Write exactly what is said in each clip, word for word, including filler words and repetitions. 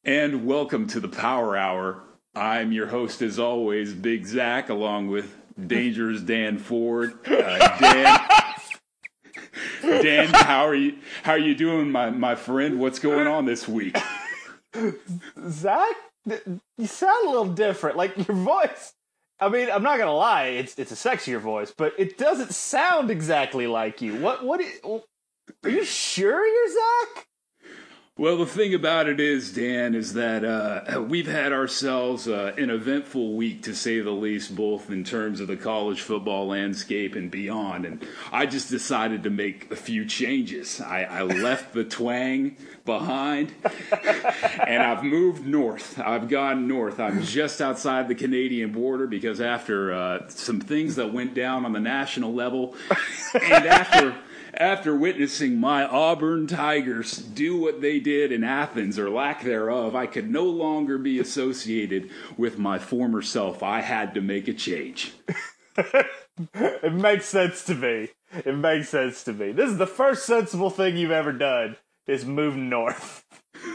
And welcome to the Power Hour. I'm your host, as always, Big Zach, along with Dangerous Dan Ford. Uh, Dan, Dan, how are you? How are you doing, my my friend? What's going on this week? Zach, you sound a little different. Like your voice. I mean, I'm not gonna lie, it's it's a sexier voice, but it doesn't sound exactly like you. What what? Are you sure you're Zach? Well, the thing about it is, Dan, is that uh, we've had ourselves uh, an eventful week, to say the least, both in terms of the college football landscape and beyond. And I just decided to make a few changes. I, I left the twang behind, and I've moved north. I've gone north. I'm just outside the Canadian border because after uh, some things that went down on the national level, and after... After witnessing my Auburn Tigers do what they did in Athens, or lack thereof, I could no longer be associated with my former self. I had to make a change. It makes sense to me. It makes sense to me. This is the first sensible thing you've ever done, is move north.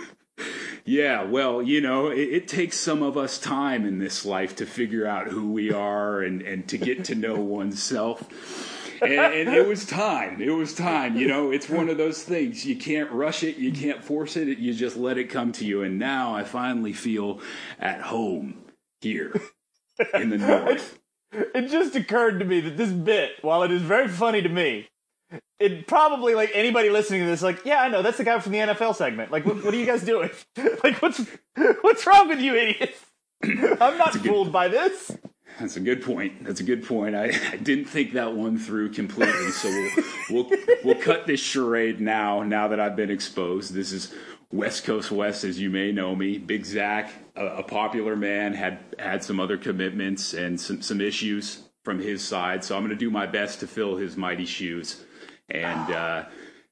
Yeah, well, you know, it, it takes some of us time in this life to figure out who we are and, and to get to know oneself. and, and it was time. It was time. You know, it's one of those things. You can't rush it. You can't force it. You just let it come to you. And now I finally feel at home here in the north. It just occurred to me that this bit, while it is very funny to me, it probably, like, anybody listening to this, like, yeah, I know, that's the guy from the N F L segment. Like, what, what are you guys doing? Like, what's what's wrong with you idiots? I'm not fooled good, by this. That's a good point. That's a good point. I, I didn't think that one through completely, so we'll, we'll we'll cut this charade now, now that I've been exposed. This is West Coast West, as you may know me. Big Zach, a, a popular man, had had some other commitments and some, some issues from his side, so I'm going to do my best to fill his mighty shoes. And uh,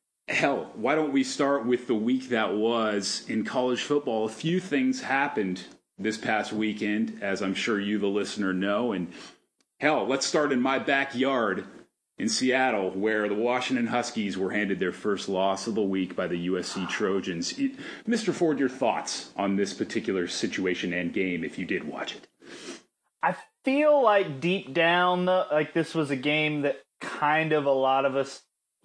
hell, why don't we start with the week that was in college football? A few things happened this past weekend, as I'm sure you, the listener, know. And hell, let's start in my backyard in Seattle, where the Washington Huskies were handed their first loss of the week by the U S C Trojans. It, Mister Ford, your thoughts on this particular situation and game, if you did watch it? I feel like deep down, like this was a game that kind of a lot of us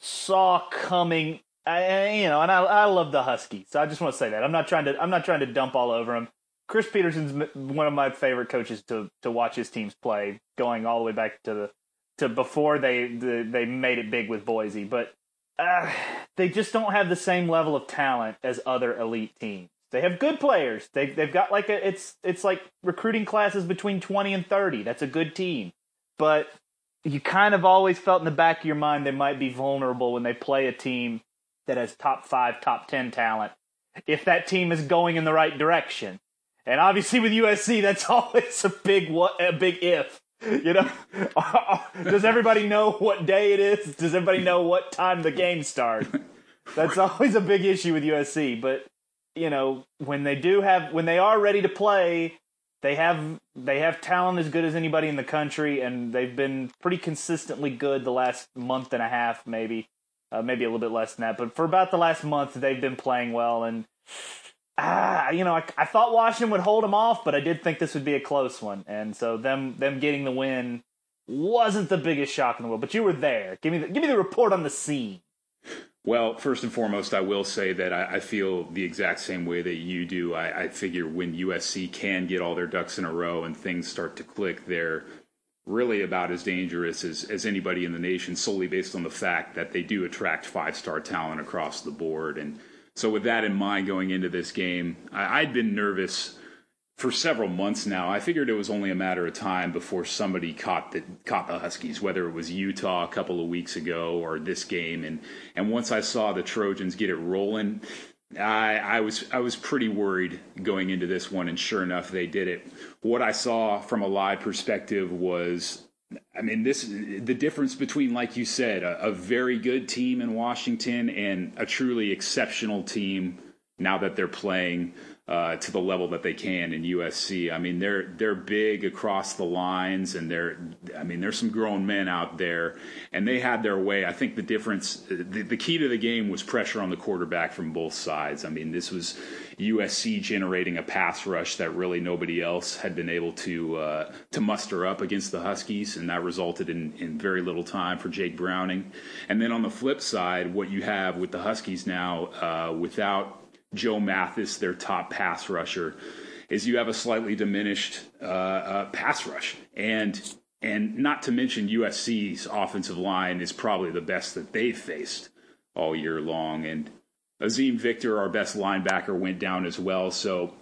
saw coming. I, you know, and I, I love the Huskies, so I just want to say that I'm not trying to I'm not trying to dump all over them. Chris Peterson's one of my favorite coaches to to watch his teams play, going all the way back to the to before they the, they made it big with Boise. But uh, they just don't have the same level of talent as other elite teams. They have good players. They they've got like a it's it's like recruiting classes between twenty and thirty. That's a good team, but you kind of always felt in the back of your mind they might be vulnerable when they play a team that has top five, top ten talent, if that team is going in the right direction. And obviously with U S C, that's always a big what, a big if. You know, does everybody know what day it is? Does everybody know what time the game starts? That's always a big issue with U S C. But you know, when they do have, when they are ready to play, they have they have talent as good as anybody in the country, and they've been pretty consistently good the last month and a half, maybe, uh, maybe a little bit less than that. But for about the last month, they've been playing well, and ah, you know, I, I thought Washington would hold them off, but I did think this would be a close one, and so them them getting the win wasn't the biggest shock in the world. But you were there. Give me the, give me the report on the scene. Well, first and foremost, I will say that I, I feel the exact same way that you do. I, I figure when U S C can get all their ducks in a row and things start to click, they're really about as dangerous as, as anybody in the nation, solely based on the fact that they do attract five-star talent across the board. And so with that in mind going into this game, I, I'd been nervous for several months now. I figured it was only a matter of time before somebody caught the caught the Huskies, whether it was Utah a couple of weeks ago or this game. And and once I saw the Trojans get it rolling, I, I was I was pretty worried going into this one. And sure enough, they did it. What I saw from a live perspective was, I mean, this the difference between, like you said, a, a very good team in Washington and a truly exceptional team now that they're playing uh, to the level that they can in U S C. I mean, they're they're big across the lines, and they're I mean, there's some grown men out there, and they had their way. I think the difference, the, the key to the game was pressure on the quarterback from both sides. I mean, this was U S C generating a pass rush that really nobody else had been able to uh, to muster up against the Huskies, and that resulted in, in very little time for Jake Browning. And then on the flip side, what you have with the Huskies now, uh, without Joe Mathis, their top pass rusher, is you have a slightly diminished uh, uh, pass rush. And and not to mention U S C's offensive line is probably the best that they've faced all year long. And Azim Victor, our best linebacker, went down as well. So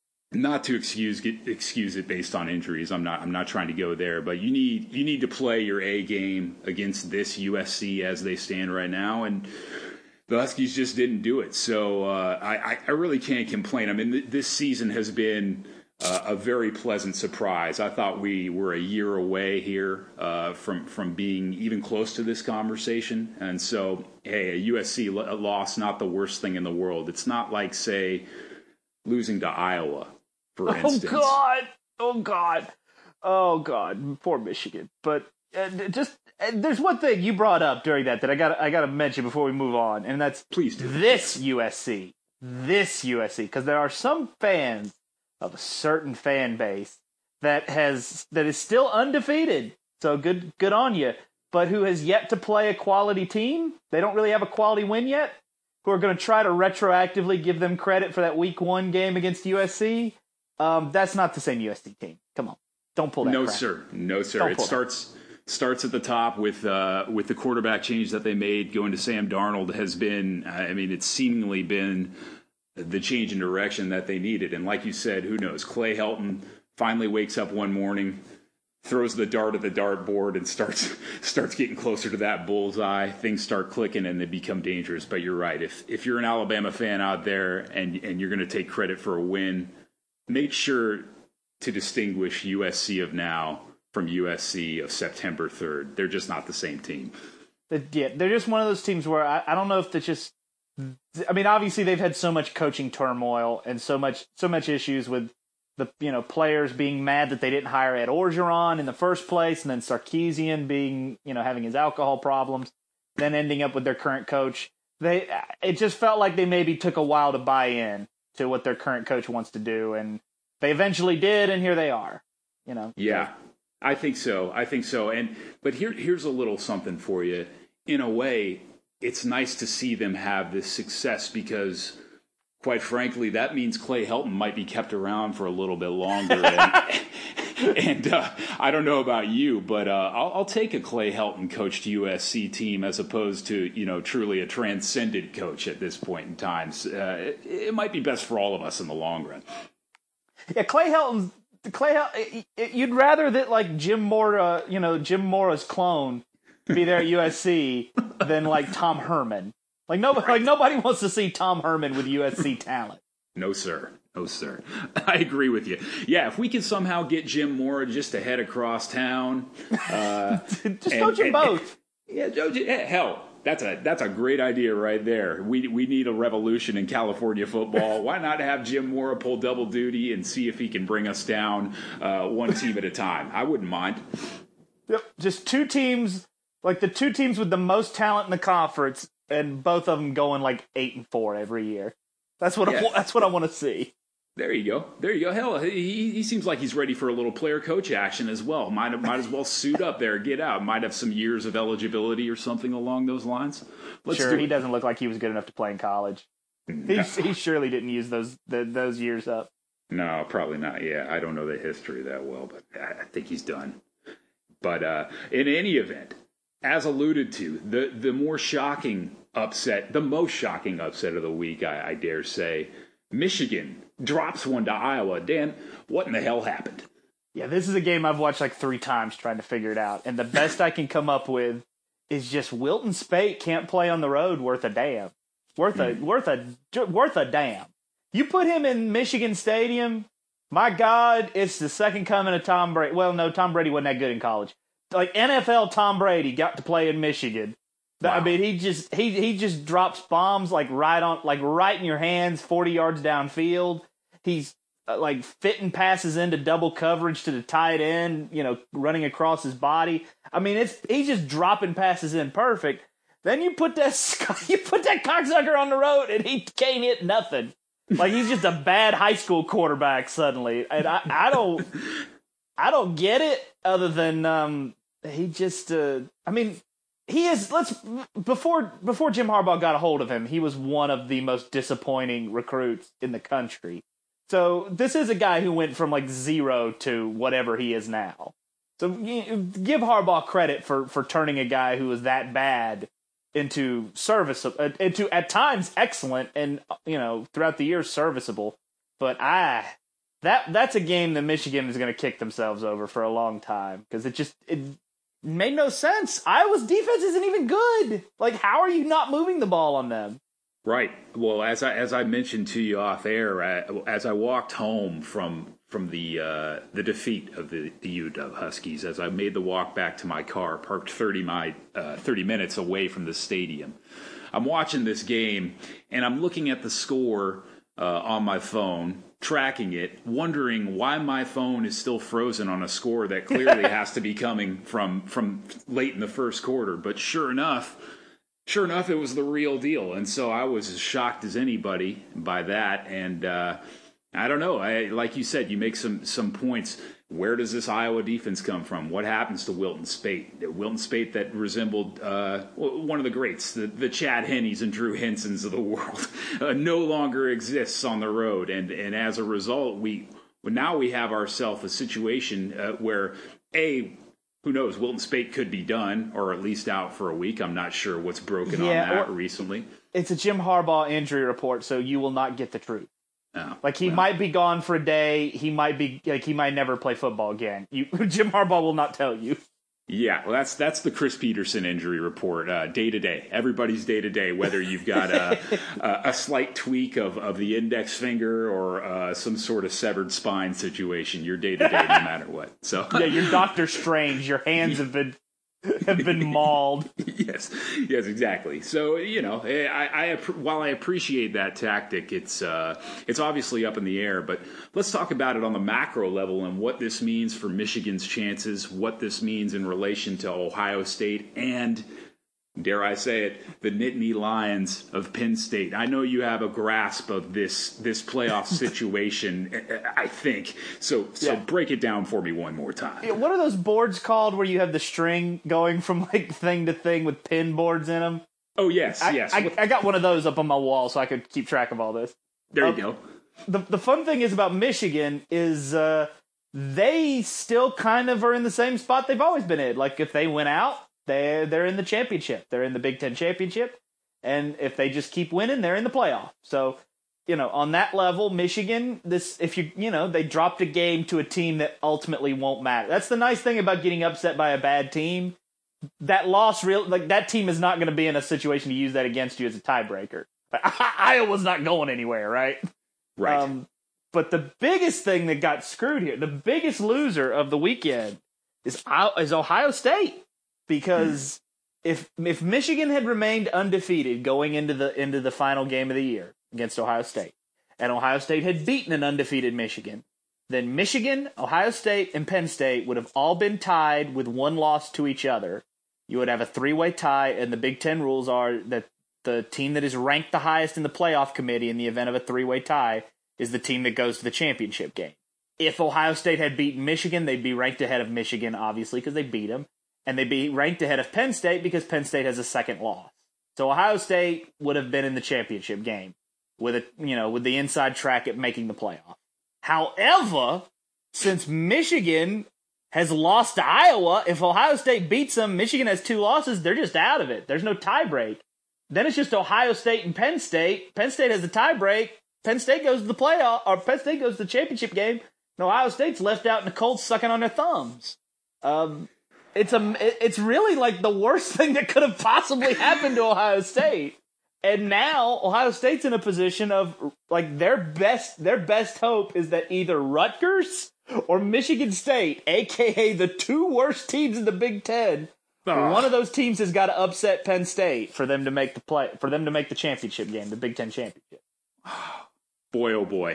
not to excuse get, excuse it based on injuries. I'm not I'm not trying to go there, but you need you need to play your A game against this U S C as they stand right now, and the Huskies just didn't do it. So uh, I, I really can't complain. I mean, th- this season has been uh, a very pleasant surprise. I thought we were a year away here uh, from from being even close to this conversation. And so, hey, a U S C l- loss, not the worst thing in the world. It's not like, say, losing to Iowa, for instance. Oh, God. Oh, God. Oh, God. Poor Michigan. But uh, just... there's one thing you brought up during that that I got I got to mention before we move on, and that's please do this U S C, this U S C, because there are some fans of a certain fan base that has that is still undefeated. So good good on you, but who has yet to play a quality team? They don't really have a quality win yet. Who are going to try to retroactively give them credit for that week one game against U S C? Um, that's not the same U S C team. Come on, don't pull that. No crap. sir, no sir. It starts. That. Starts at the top with uh, with the quarterback change that they made. Going to Sam Darnold has been, I mean, it's seemingly been the change in direction that they needed. And like you said, who knows? Clay Helton finally wakes up one morning, throws the dart at the dartboard, and starts starts getting closer to that bullseye. Things start clicking, and they become dangerous. But you're right. If if you're an Alabama fan out there and and you're going to take credit for a win, make sure to distinguish U S C of now from U S C of September third. They're just not the same team. Yeah, they're just one of those teams where I, I don't know if it's just. I mean, obviously they've had so much coaching turmoil and so much so much issues with the you know players being mad that they didn't hire Ed Orgeron in the first place, and then Sarkisian being you know having his alcohol problems, then ending up with their current coach. They it just felt like they maybe took a while to buy in to what their current coach wants to do, and they eventually did, and here they are. You know. Yeah. I think so. I think so. And but here, here's a little something for you. In a way, it's nice to see them have this success because, quite frankly, that means Clay Helton might be kept around for a little bit longer. And, and uh, I don't know about you, but uh, I'll, I'll take a Clay Helton coached U S C team as opposed to you know truly a transcendent coach at this point in time. Uh, it, it might be best for all of us in the long run. Yeah, Clay Helton's. Clay, you'd rather that like Jim Mora, you know, Jim Mora's clone, be there at U S C than like Tom Herman. Like nobody, like nobody wants to see Tom Herman with U S C talent. No, sir. No, sir. I agree with you. Yeah, if we could somehow get Jim Mora just to head across town, uh, just coach them both. And, yeah, hell. That's a that's a great idea right there. We we need a revolution in California football. Why not have Jim Mora pull double duty and see if he can bring us down uh, one team at a time? I wouldn't mind. Yep, just two teams, like the two teams with the most talent in the conference, and both of them going like eight and four every year. That's what yeah. I, that's what I want to see. There you go. There you go. Hell, he, he seems like he's ready for a little player coach action as well. Might might as well suit up there, get out. Might have some years of eligibility or something along those lines. Let's sure, do he it. doesn't look like he was good enough to play in college. No. He he surely didn't use those the, those years up. No, probably not. Yeah, I don't know the history that well, but I think he's done. But uh, in any event, as alluded to, the the more shocking upset, the most shocking upset of the week, I, I dare say, Michigan drops one to Iowa. Dan, what in the hell happened? Yeah, this is a game I've watched like three times trying to figure it out. And the best I can come up with is just Wilton Spate can't play on the road worth a damn. Worth a, mm. worth a, worth a damn. You put him in Michigan Stadium, my God, it's the second coming of Tom Brady. Well, no, Tom Brady wasn't that good in college. Like N F L Tom Brady got to play in Michigan. Wow. I mean, he just he he just drops bombs like right on like right in your hands, forty yards downfield. He's uh, like fitting passes into double coverage to the tight end, you know, running across his body. I mean, it's he's just dropping passes in perfect. Then you put that you put that cocksucker on the road, and he can't hit nothing. Like he's just a bad high school quarterback suddenly, and I, I don't I don't get it. Other than um, he just uh, I mean. He is. Let's before before Jim Harbaugh got a hold of him, he was one of the most disappointing recruits in the country. So this is a guy who went from like zero to whatever he is now. So give Harbaugh credit for for turning a guy who was that bad into serviceable, into at times excellent, and you know throughout the years serviceable. But I that that's a game that Michigan is going to kick themselves over for a long time because it just it. Made no sense. Iowa's defense isn't even good. Like, how are you not moving the ball on them? Right. Well, as I as I mentioned to you off air, I, as I walked home from from the uh, the defeat of the, the U W Huskies, as I made the walk back to my car, parked thirty my uh, thirty minutes away from the stadium, I'm watching this game and I'm looking at the score uh, on my phone, tracking it, wondering why my phone is still frozen on a score that clearly has to be coming from from late in the first quarter. But sure enough, sure enough, it was the real deal. And so I was as shocked as anybody by that. And uh, I don't know. I, like you said, you make some some points. Where does this Iowa defense come from? What happens to Wilton Speight? Wilton Speight that resembled uh, one of the greats, the, the Chad Henneys and Drew Hensons of the world, uh, no longer exists on the road. And, and as a result, we well, now we have ourselves a situation uh, where, A, who knows, Wilton Speight could be done, or at least out for a week. I'm not sure what's broken yeah, on that recently. It's a Jim Harbaugh injury report, so you will not get the truth. Oh, like he well. might be gone for a day. He might be like he might never play football again. You, Jim Harbaugh will not tell you. Yeah, well, that's that's the Chris Peterson injury report, uh, day to day. Everybody's day to day, whether you've got a, a, a slight tweak of, of the index finger or uh, some sort of severed spine situation. You're day to day, no matter what. So yeah, you're Doctor Strange. Your hands have been. have been mauled. yes, yes, exactly. So you know, I, I while I appreciate that tactic, it's uh, it's obviously up in the air. But let's talk about it on the macro level and what this means for Michigan's chances, what this means in relation to Ohio State, and dare I say it, the Nittany Lions of Penn State. I know you have a grasp of this this playoff situation, I think. So so yeah. break it down for me one more time. Yeah, what are those boards called where you have the string going from like thing to thing with pin boards in them? Oh, yes, I, yes. I, I got one of those up on my wall so I could keep track of all this. There um, you go. The, the fun thing is about Michigan is uh, they still kind of are in the same spot they've always been in. Like if they went out, They they're in the championship. They're in the Big Ten championship, and if they just keep winning, they're in the playoff. So, you know, on that level, Michigan, this if you you know they dropped a game to a team that ultimately won't matter. That's the nice thing about getting upset by a bad team. That loss, real like that team is not going to be in a situation to use that against you as a tiebreaker. Iowa's not going anywhere, right? Right. Um, but the biggest thing that got screwed here, the biggest loser of the weekend, is is Ohio State. Because if if Michigan had remained undefeated going into the into the final game of the year against Ohio State, and Ohio State had beaten an undefeated Michigan, then Michigan, Ohio State, and Penn State would have all been tied with one loss to each other. You would have a three-way tie, and the Big Ten rules are that the team that is ranked the highest in the playoff committee in the event of a three-way tie is the team that goes to the championship game. If Ohio State had beaten Michigan, they'd be ranked ahead of Michigan, obviously, because they beat them. And they'd be ranked ahead of Penn State because Penn State has a second loss. So Ohio State would have been in the championship game with a you know with the inside track at making the playoff. However, since Michigan has lost to Iowa, if Ohio State beats them, Michigan has two losses, they're just out of it. There's no tie break. Then it's just Ohio State and Penn State. Penn State has the tie break. Penn State goes to the playoff, or Penn State goes to the championship game. And Ohio State's left out in the cold sucking on their thumbs. Um... It's a, it's really like the worst thing that could have possibly happened to Ohio State. And now Ohio State's in a position of like their best, their best hope is that either Rutgers or Michigan State, aka the two worst teams in the Big Ten, Oh. One of those teams has got to upset Penn State for them to make the play, for them to make the championship game, the Big Ten championship. Boy, oh boy.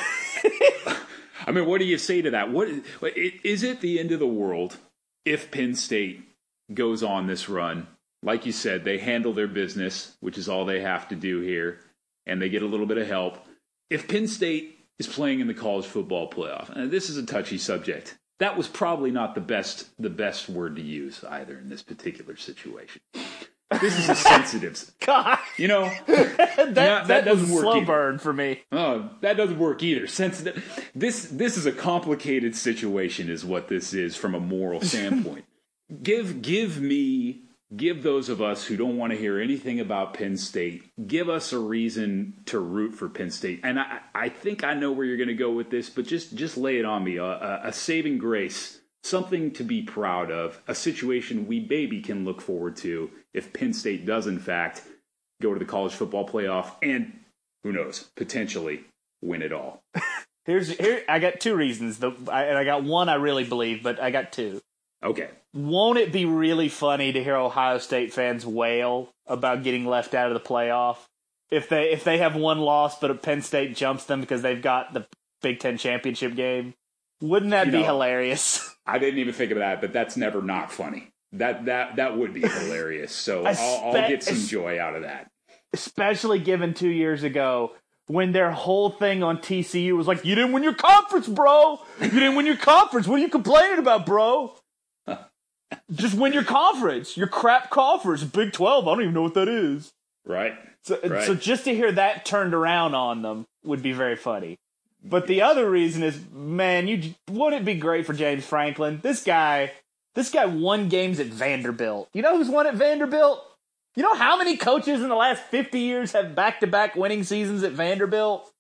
I mean, what do you say to that? What is it the end of the world if Penn State goes on this run? Like you said, they handle their business, which is all they have to do here, and they get a little bit of help. If Penn State is playing in the college football playoff, and this is a touchy subject, that was probably not the best the best word to use either in this particular situation. This is a sensitive. God, you know that, that, that, that doesn't was work. Slow either. burn for me. Oh, that doesn't work either. Sensitive. This this is a complicated situation, is what this is from a moral standpoint. give give me give those of us who don't want to hear anything about Penn State, give us a reason to root for Penn State. And I I think I know where you're going to go with this, but just just lay it on me. A, a, a saving grace. Something to be proud of, a situation we maybe can look forward to if Penn State does, in fact, go to the college football playoff and, who knows, potentially win it all. Here's here. I got two reasons, the, I, and I got one I really believe, but I got two. Okay. Won't it be really funny to hear Ohio State fans wail about getting left out of the playoff if they if they have one loss, but Penn State jumps them because they've got the Big Ten championship game? Wouldn't that you be know, hilarious? I didn't even think of that, but that's never not funny. That that that would be hilarious. So I'll, I'll get some joy out of that. Especially given two years ago when their whole thing on T C U was like, "You didn't win your conference, bro. You didn't win your conference. What are you complaining about, bro? Just win your conference. Your crap conference, Big twelve. I don't even know what that is." Right. So, right. so just to hear that turned around on them would be very funny. But the other reason is, man, you wouldn't it be great for James Franklin? This guy, this guy won games at Vanderbilt. You know who's won at Vanderbilt? You know how many coaches in the last fifty years have back-to-back winning seasons at Vanderbilt?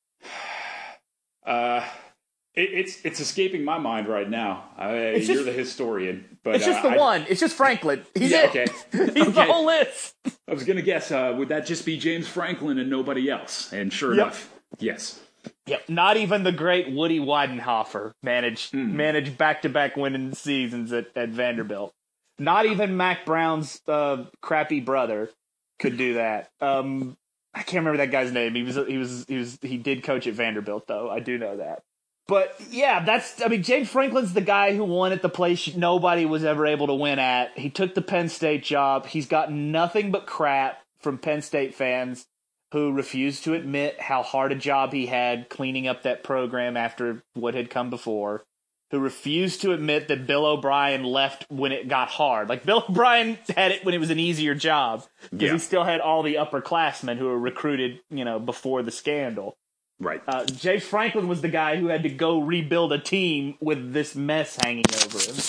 Uh, it, it's it's escaping my mind right now. I, it's you're just, the historian, but it's just uh, the I, one. It's just Franklin. He's yeah, it. Okay. He's okay. the whole list. I was gonna guess, uh, would that just be James Franklin and nobody else? And sure yep. enough, yes. Yep, not even the great Woody Weidenhofer managed mm. managed back-to-back winning seasons at, at Vanderbilt. Not even Mac Brown's uh, crappy brother could do that. Um, I can't remember that guy's name. He was he was he was he did coach at Vanderbilt though. I do know that. But yeah, that's I mean James Franklin's the guy who won at the place nobody was ever able to win at. He took the Penn State job. He's got nothing but crap from Penn State fans who refused to admit how hard a job he had cleaning up that program after what had come before, who refused to admit that Bill O'Brien left when it got hard. Like, Bill O'Brien had it when it was an easier job, because yeah. he still had all the upperclassmen who were recruited, you know, before the scandal. Right. Uh, James Franklin was the guy who had to go rebuild a team with this mess hanging over him.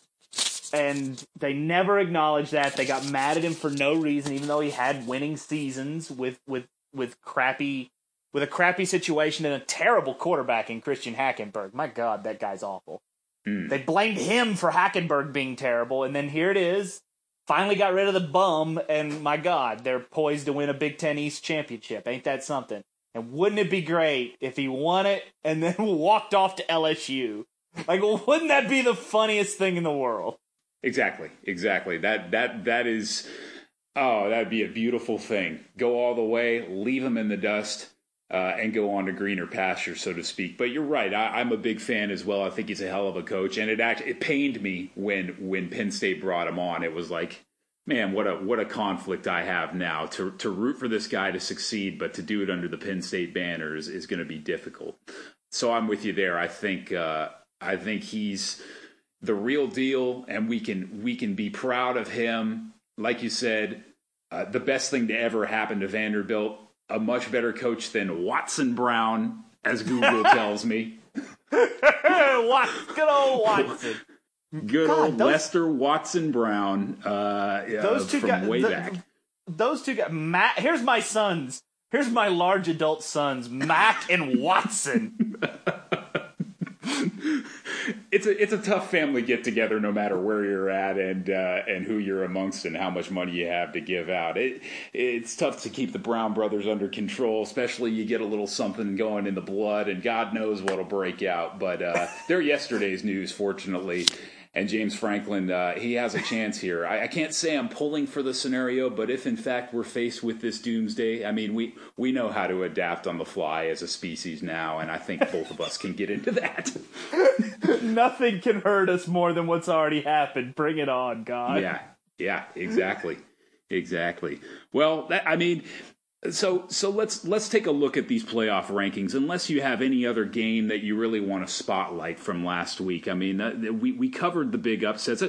And they never acknowledged that. They got mad at him for no reason, even though he had winning seasons with with, with crappy with a crappy situation and a terrible quarterback in Christian Hackenberg. My God, that guy's awful. Mm. They blamed him for Hackenberg being terrible, and then here it is. Finally got rid of the bum, and my God, they're poised to win a Big Ten East championship. Ain't that something? And wouldn't it be great if he won it and then walked off to L S U? Like, wouldn't that be the funniest thing in the world? Exactly, exactly. That that that is, oh, that'd be a beautiful thing. Go all the way, leave him in the dust, uh, and go on to greener pasture, so to speak. But you're right. I, I'm a big fan as well. I think he's a hell of a coach, and it actually it pained me when when Penn State brought him on. It was like, man, what a what a conflict I have now to to root for this guy to succeed, but to do it under the Penn State banner is, is going to be difficult. So I'm with you there. I think uh, I think he's the real deal, and we can we can be proud of him. Like you said, uh, the best thing to ever happen to Vanderbilt, a much better coach than Watson Brown, as Google tells me. What? Good old Watson. Good God, old those, Lester Watson Brown uh, those two from guys, way the, back. Those two guys. Matt, here's my sons. Here's my large adult sons, Mac and Watson. It's a it's a tough family get together, no matter where you're at and uh, and who you're amongst and how much money you have to give out. It it's tough to keep the Brown brothers under control, especially you get a little something going in the blood, and God knows what'll break out. But uh, they're yesterday's news, fortunately. and James Franklin, uh, he has a chance here. I, I can't say I'm pulling for the scenario, but if in fact we're faced with this doomsday, I mean, we, we know how to adapt on the fly as a species now, and I think both of us can get into that. Nothing can hurt us more than what's already happened. Bring it on, God. Yeah, yeah, exactly. Exactly. Well, that, I mean... So so let's let's take a look at these playoff rankings. Unless you have any other game that you really want to spotlight from last week. I mean, uh, we we covered the big upsets.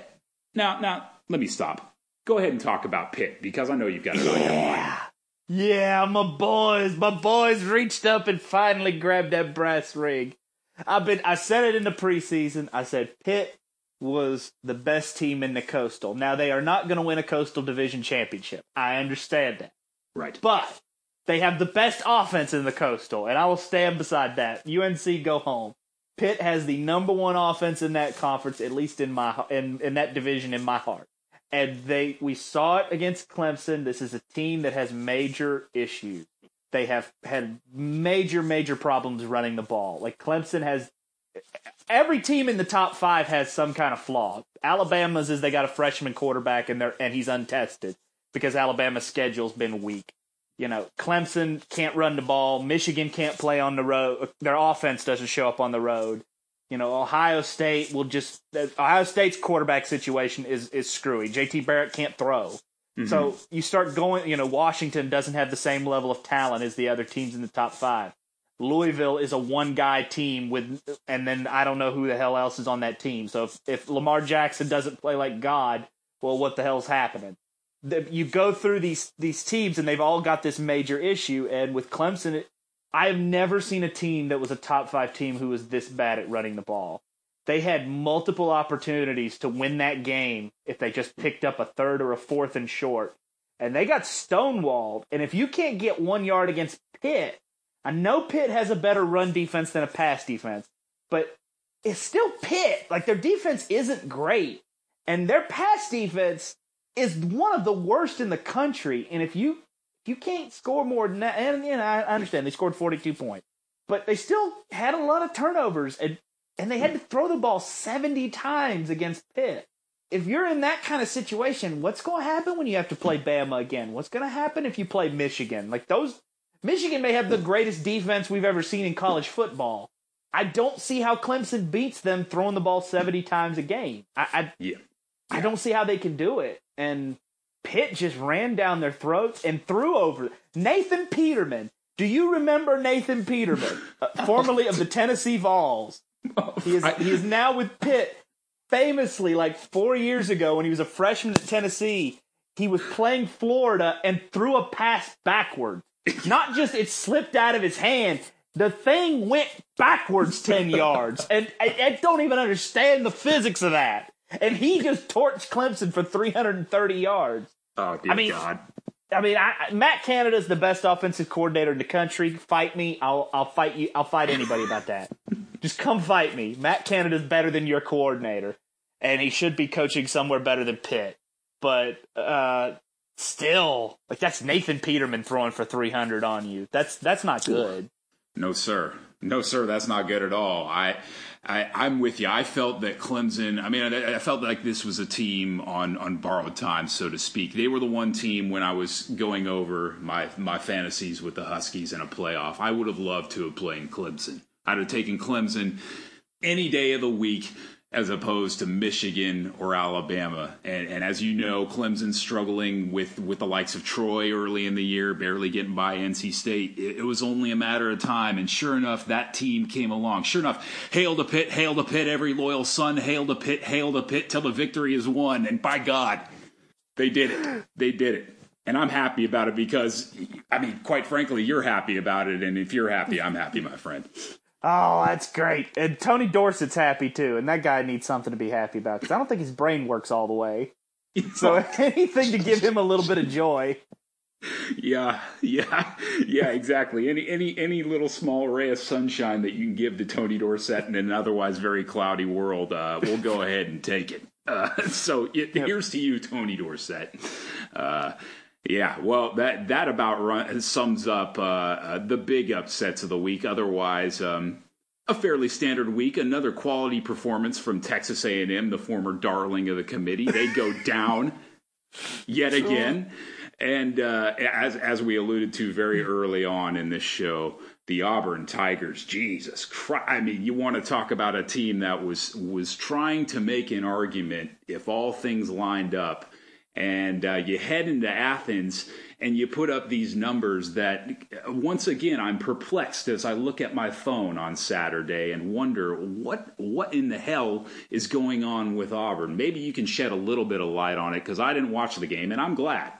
Now now let me stop. Go ahead and talk about Pitt because I know you've got it on your mind. Yeah, my boys, my boys reached up and finally grabbed that brass ring. I've been I said it in the preseason. I said Pitt was the best team in the Coastal. Now they are not going to win a Coastal Division championship. I understand that. Right. But they have the best offense in the Coastal, and I will stand beside that. U N C, go home. Pitt has the number one offense in that conference, at least in my in, in that division in my heart. And they we saw it against Clemson. This is a team that has major issues. They have had major, major problems running the ball. Like Clemson has every team in the top five has some kind of flaw. Alabama's is they got a freshman quarterback and they're and he's untested. Because Alabama's schedule's been weak. You know, Clemson can't run the ball. Michigan can't play on the road. Their offense doesn't show up on the road. You know, Ohio State will just – Ohio State's quarterback situation is, is screwy. J T Barrett can't throw. Mm-hmm. So you start going – you know, Washington doesn't have the same level of talent as the other teams in the top five. Louisville is a one-guy team with – and then I don't know who the hell else is on that team. So if, if Lamar Jackson doesn't play like God, well, what the hell's happening? You go through these these teams, and they've all got this major issue. And with Clemson, it, I have never seen a team that was a top five team who was this bad at running the ball. They had multiple opportunities to win that game if they just picked up a third or a fourth and short. And they got stonewalled. And if you can't get one yard against Pitt, I know Pitt has a better run defense than a pass defense, but it's still Pitt. Like, their defense isn't great. And their pass defense is one of the worst in the country, and if you if you can't score more than that, and you know, I understand they scored forty-two points, but they still had a lot of turnovers, and and they had to throw the ball seventy times against Pitt. If you're in that kind of situation, what's going to happen when you have to play Bama again? What's going to happen if you play Michigan? Like those, Michigan may have the greatest defense we've ever seen in college football. I don't see how Clemson beats them throwing the ball seventy times a game. I I, yeah. I don't see how they can do it. And Pitt just ran down their throats and threw over. Nathan Peterman. Do you remember Nathan Peterman, uh, formerly of the Tennessee Vols? He is, he is now with Pitt. Famously, like four years ago when he was a freshman at Tennessee, he was playing Florida and threw a pass backwards. Not just it slipped out of his hand. The thing went backwards ten yards. And I, I don't even understand the physics of that. And he just torched Clemson for three hundred thirty yards. Oh, dear I mean, God. I mean, I, Matt Canada's the best offensive coordinator in the country. Fight me. I'll I'll fight you. I'll fight anybody about that. Just come fight me. Matt Canada's better than your coordinator. And he should be coaching somewhere better than Pitt. But uh, still, like that's Nathan Peterman throwing for three hundred on you. That's that's not good. No, sir. No, sir, that's not good at all. I, I, I'm with you. I felt that Clemson, I mean, I, I felt like this was a team on, on borrowed time, so to speak. They were the one team when I was going over my, my fantasies with the Huskies in a playoff. I would have loved to have played Clemson. I'd have taken Clemson any day of the week as opposed to Michigan or Alabama. And, and as you know, Clemson's struggling with, with the likes of Troy early in the year, barely getting by N C State. It, it was only a matter of time, and sure enough, that team came along. Sure enough, hail to Pitt, hail to Pitt, every loyal son, hail to Pitt, hail to Pitt, till the victory is won. And by God, they did it. They did it. And I'm happy about it because, I mean, quite frankly, you're happy about it, and if you're happy, I'm happy, my friend. Oh, that's great. And Tony Dorsett's happy, too. And that guy needs something to be happy about because I don't think his brain works all the way. So anything to give him a little bit of joy. Yeah, yeah, yeah, exactly. Any any any little small ray of sunshine that you can give to Tony Dorsett in an otherwise very cloudy world, uh, we'll go ahead and take it. Uh, so it, yep. Here's to you, Tony Dorsett. Uh Yeah, well, that that about run, sums up uh, uh, the big upsets of the week. Otherwise, um, a fairly standard week. Another quality performance from Texas A and M, the former darling of the committee. They go down yet sure. again. And uh, as as we alluded to very early on in this show, the Auburn Tigers, Jesus Christ. I mean, you want to talk about a team that was was trying to make an argument if all things lined up. And uh, you head into Athens and you put up these numbers that, once again, I'm perplexed as I look at my phone on Saturday and wonder what what in the hell is going on with Auburn. Maybe you can shed a little bit of light on it because I didn't watch the game, and I'm glad.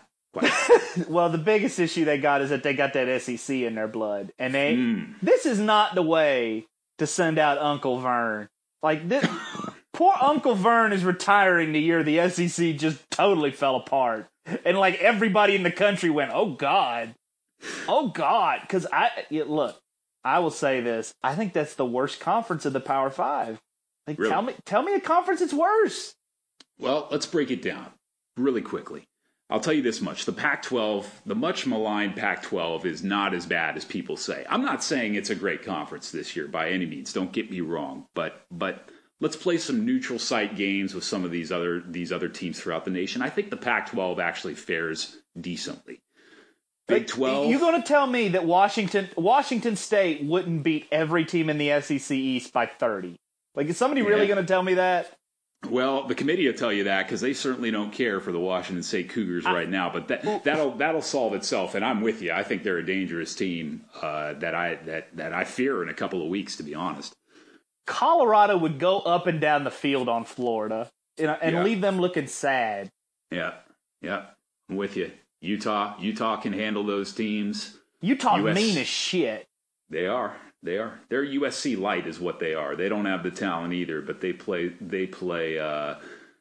Well, the biggest issue they got is that they got that S E C in their blood. And they mm. this is not the way to send out Uncle Vern. Like, this, poor Uncle Vern is retiring the year the S E C just totally fell apart. And, like, everybody in the country went, oh, God. Oh, God. Because, I look, I will say this. I think that's the worst conference of the Power Five. Like, really? tell me, tell me a conference that's worse. Well, let's break it down really quickly. I'll tell you this much. The Pac twelve, the much maligned Pac twelve, is not as bad as people say. I'm not saying it's a great conference this year by any means. Don't get me wrong. But but let's play some neutral site games with some of these other these other teams throughout the nation. I think the Pac twelve actually fares decently. Big twelve. You're going to tell me that Washington Washington State wouldn't beat every team in the S E C East by thirty? Like, is somebody really yeah. going to tell me that? Well, the committee will tell you that because they certainly don't care for the Washington State Cougars right now. But that that'll that'll solve itself, and I'm with you. I think they're a dangerous team uh, that I that that I fear in a couple of weeks, to be honest. Colorado would go up and down the field on Florida and, and yeah. leave them looking sad. Yeah, yeah, I'm with you. Utah, Utah can handle those teams. Utah U S mean as shit. They are. They are. They're U S C light is what they are. They don't have the talent either, but they play They play uh,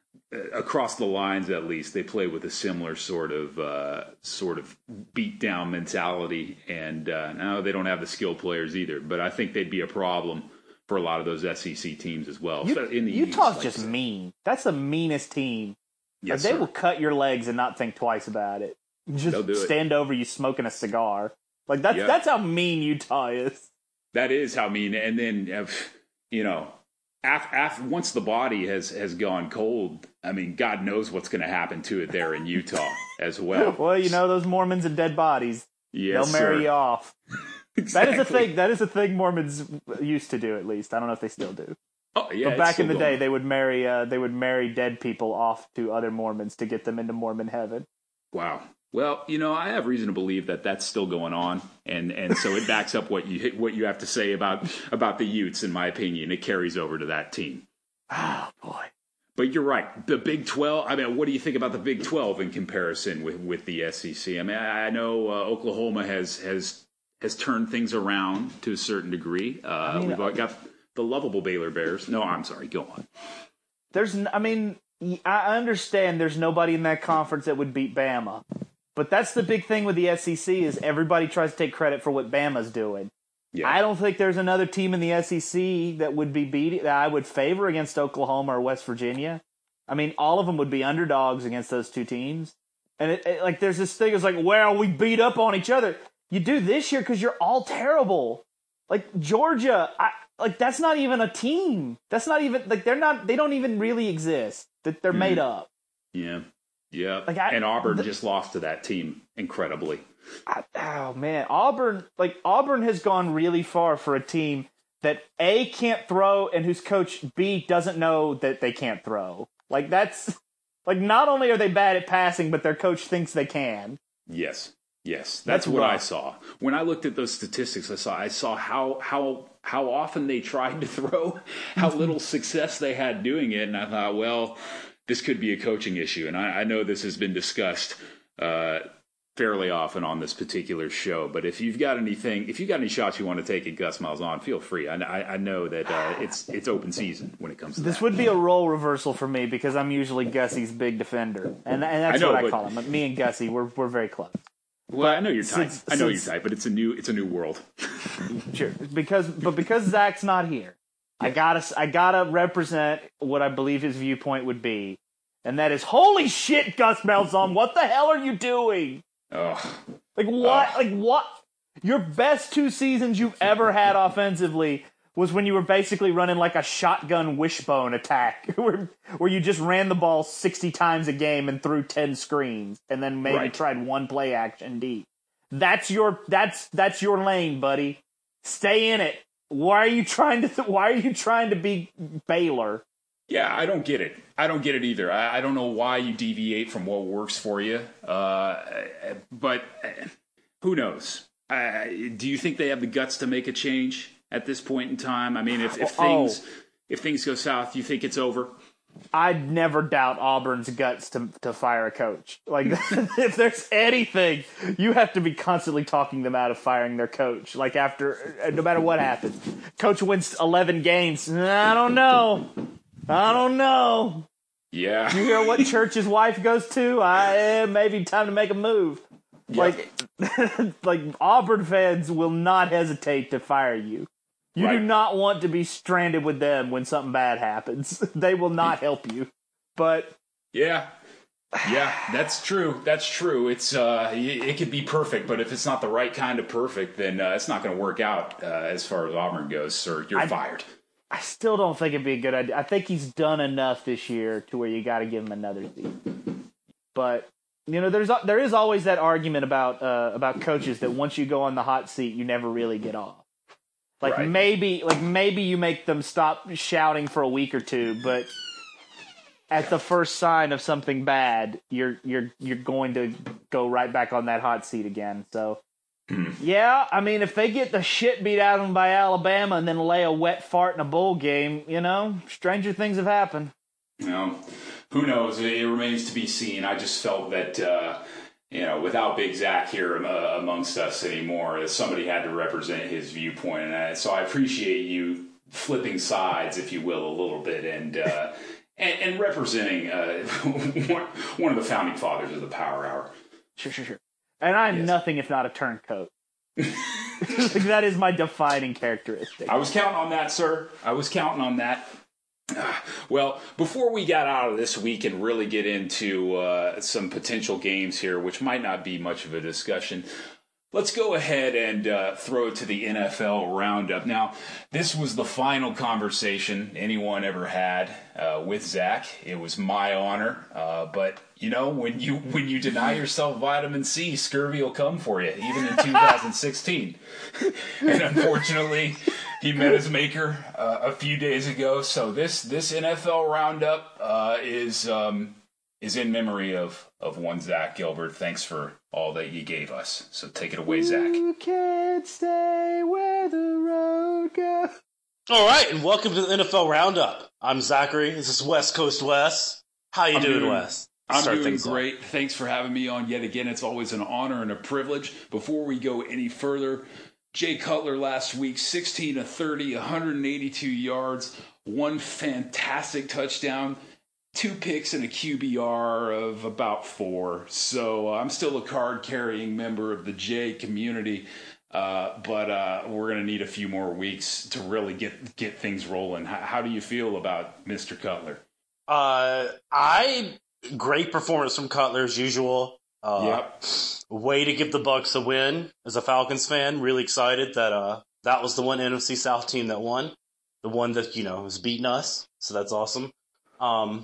across the lines, at least. They play with a similar sort of uh, sort of beat down mentality. And uh, no, they don't have the skill players either. But I think they'd be a problem for a lot of those S E C teams as well. U- in the Utah's East, just like mean. That's the meanest team. Yes, like, they sir. will cut your legs and not think twice about it. Just stand it. over you smoking a cigar. Like, that's, yep. that's how mean Utah is. That is how mean, and then, you know, after, after, once the body has, has gone cold, I mean, God knows what's going to happen to it there in Utah as well. Well, you know, those Mormons and dead bodies, yes, they'll marry sir. you off. Exactly. That is a thing. That is a thing Mormons used to do, at least. I don't know if they still do. Oh yeah, but back in the day, they would marry uh, they would marry dead people off to other Mormons to get them into Mormon heaven. Wow. Well, you know, I have reason to believe that that's still going on, and, and so it backs up what you what you have to say about about the Utes. In my opinion, it carries over to that team. Oh boy! But you're right. The Big twelve. I mean, what do you think about the Big twelve in comparison with, with the S E C? I mean, I know uh, Oklahoma has has has turned things around to a certain degree. Uh, I mean, we've got the lovable Baylor Bears. No, I'm sorry. Go on. There's, I mean, I understand there's nobody in that conference that would beat Bama. But that's the big thing with the S E C is everybody tries to take credit for what Bama's doing. Yeah. I don't think there's another team in the S E C that would be beat that I would favor against Oklahoma or West Virginia. I mean, all of them would be underdogs against those two teams. And it, it, like, there's this thing is like, well, we beat up on each other. You do this year because you're all terrible. Like Georgia, I, like that's not even a team. That's not even like they're not. They don't even really exist. That they're mm. made up. Yeah. Yeah, like I, and Auburn the, just lost to that team incredibly. I, oh, man. Auburn, like, Auburn has gone really far for a team that, A, can't throw, and whose coach, B, doesn't know that they can't throw. Like, that's, like, not only are they bad at passing, but their coach thinks they can. Yes, yes. That's, that's what rough. I saw. When I looked at those statistics, I saw I saw how how how often they tried to throw, how little success they had doing it, and I thought, well, this could be a coaching issue, and I, I know this has been discussed uh, fairly often on this particular show. But if you've got anything, if you've got any shots you want to take at Gus Malzahn, feel free. I, I, I know that uh, it's it's open season when it comes to this. That. Would be a role reversal for me because I'm usually Gussie's big defender, and and that's I know, what I call him. Me and Gussie, we're we're very close. Well, but I know you're tight. Since, I know since, you're tight, but it's a new it's a new world. Sure, because but because Zach's not here. I gotta, I gotta represent what I believe his viewpoint would be, and that is, holy shit, Gus Malzahn, what the hell are you doing? Ugh. Like what? Ugh. Like what? Your best two seasons you've ever had offensively, was when you were basically running like a shotgun wishbone attack, where where you just ran the ball sixty times a game and threw ten screens, and then maybe Right. tried one play action deep. That's your that's that's your lane, buddy. Stay in it. Why are you trying to th- Why are you trying to be Baylor? Yeah, I don't get it. I don't get it either. I, I don't know why you deviate from what works for you. Uh, but who knows? Uh, do you think they have the guts to make a change at this point in time? I mean, if, if things Oh. if things go south, you think it's over? I'd never doubt Auburn's guts to to fire a coach. Like, if there's anything, you have to be constantly talking them out of firing their coach. Like, after, no matter what happens. Coach wins eleven games. I don't know. I don't know. Yeah. You hear what church his wife goes to? I eh, maybe time to make a move. Like, like Auburn fans will not hesitate to fire you. You Right. do not want to be stranded with them when something bad happens. They will not help you. But Yeah. Yeah, that's true. That's true. It's uh, it, it could be perfect, but if it's not the right kind of perfect, then uh, it's not going to work out uh, as far as Auburn goes, sir. You're I- fired. I still don't think it'd be a good idea. I think he's done enough this year to where you got to give him another season. But you know, there's there is always that argument about uh, about coaches that once you go on the hot seat, you never really get off. Like Right. maybe, like maybe you make them stop shouting for a week or two, but at the first sign of something bad, you're you're you're going to go right back on that hot seat again. So. Yeah, I mean, if they get the shit beat out of them by Alabama and then lay a wet fart in a bowl game, you know, stranger things have happened. You know, who knows? It, it remains to be seen. I just felt that, uh, you know, without Big Zach here uh, amongst us anymore, that somebody had to represent his viewpoint. And I, so I appreciate you flipping sides, if you will, a little bit, and uh, and, and representing uh, one, one of the founding fathers of the Power Hour. Sure, sure, sure. And I'm Yes. nothing if not a turncoat. Like, that is my defining characteristic. I was counting on that, sir. I was counting on that. Ah, Well, before we got out of this week and really get into uh, some potential games here, which might not be much of a discussion, let's go ahead and uh, throw it to the N F L roundup. Now, this was the final conversation anyone ever had uh, with Zach. It was my honor, uh, but you know, when you when you deny yourself vitamin C, scurvy will come for you, even in two thousand sixteen. And unfortunately, he met his maker uh, a few days ago. So this this N F L roundup uh, is um, is in memory of of one Zach Gilbert. Thanks for all that you gave us. So take it away, Zach. You can't stay where the road goes. All right, and welcome to the N F L Roundup. I'm Zachary. This is West Coast Wes. How you I'm doing, doing- Wes? I'm Start doing things off. great. Thanks for having me on yet again. It's always an honor and a privilege. Before we go any further, Jay Cutler last week, sixteen of thirty, one hundred eighty-two yards, one fantastic touchdown, two picks, and a Q B R of about four. So uh, I'm still a card-carrying member of the Jay community, uh, but uh, we're going to need a few more weeks to really get, get things rolling. How, how do you feel about Mister Cutler? Uh, I great performance from Cutler as usual. Uh, Yep. Way to give the Bucks a win. As a Falcons fan, really excited that uh that was the one N F C South team that won, the one that you know has beaten us. So that's awesome. Um,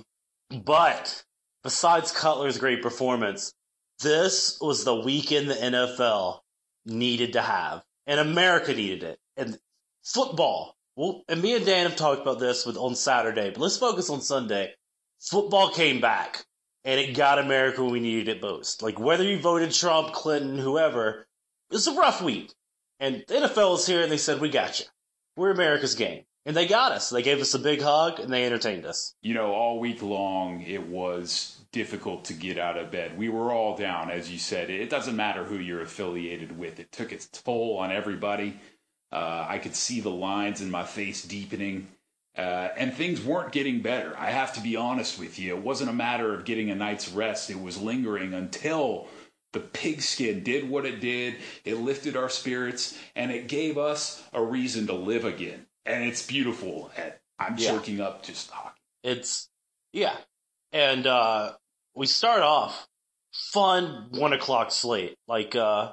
but besides Cutler's great performance, this was the weekend the N F L needed to have, and America needed it, and football. Well, and me and Dan have talked about this with on Saturday, but let's focus on Sunday. Football came back, and it got America when we needed it most. Like, whether you voted Trump, Clinton, whoever, it was a rough week. And the N F L is here, and they said, we got you. We're America's game. And they got us. They gave us a big hug, and they entertained us. You know, all week long, it was difficult to get out of bed. We were all down, as you said. It doesn't matter who you're affiliated with. It took its toll on everybody. Uh, I could see the lines in my face deepening. Uh, and things weren't getting better. I have to be honest with you. It wasn't a matter of getting a night's rest. It was lingering until the pigskin did what it did. It lifted our spirits, and it gave us a reason to live again. And it's beautiful. And I'm Yeah. choking up just talking. It's, yeah. And uh, we start off fun one o'clock slate. Like, uh,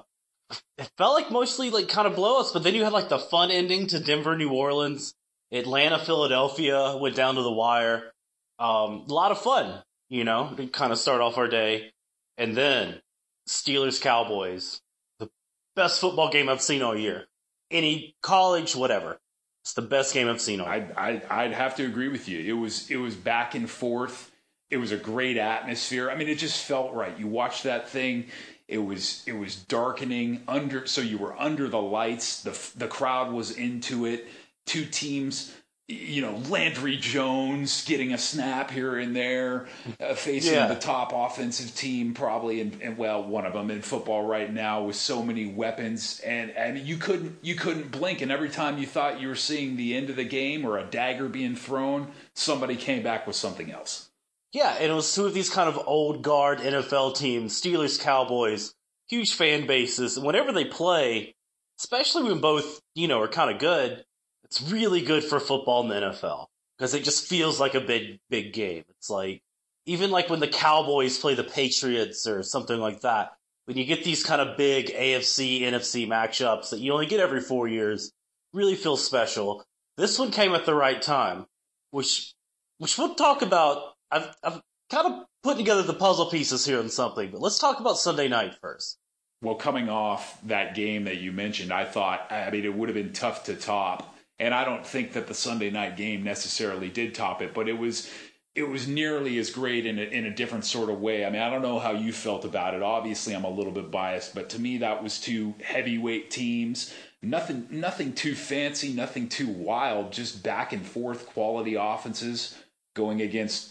it felt like mostly like kind of blowouts, but then you had like the fun ending to Denver, New Orleans, Atlanta, Philadelphia went down to the wire. Um, a lot of fun, you know, to kind of start off our day. And then Steelers, Cowboys, the best football game I've seen all year. Any college, whatever. It's the best game I've seen all year. I'd, I'd, I'd have to agree with you. It was, it was back and forth. It was a great atmosphere. I mean, it just felt right. You watched that thing. It was it was darkening under, so you were under the lights. The the crowd was into it. Two teams, you know, Landry Jones getting a snap here and there, uh, facing Yeah. the top offensive team probably, and, and well, one of them in football right now with so many weapons, and and you couldn't you couldn't blink. And every time you thought you were seeing the end of the game or a dagger being thrown, somebody came back with something else. Yeah, and it was two of these kind of old guard N F L teams, Steelers, Cowboys, huge fan bases. And whenever they play, especially when both, you know, are kind of good, it's really good for football in the N F L because it just feels like a big, big game. It's like, even like when the Cowboys play the Patriots or something like that, when you get these kind of big A F C, N F C matchups that you only get every four years, really feels special. This one came at the right time, which, which we'll talk about. I've, I've kind of put together the puzzle pieces here on something, but let's talk about Sunday night first. Well, coming off that game that you mentioned, I thought, I mean, it would have been tough to top. And I don't think that the Sunday night game necessarily did top it, but it was it was nearly as great in a, in a different sort of way. I mean, I don't know how you felt about it. Obviously, I'm a little bit biased, but to me, that was two heavyweight teams. Nothing, nothing too fancy, nothing too wild, just back and forth quality offenses going against,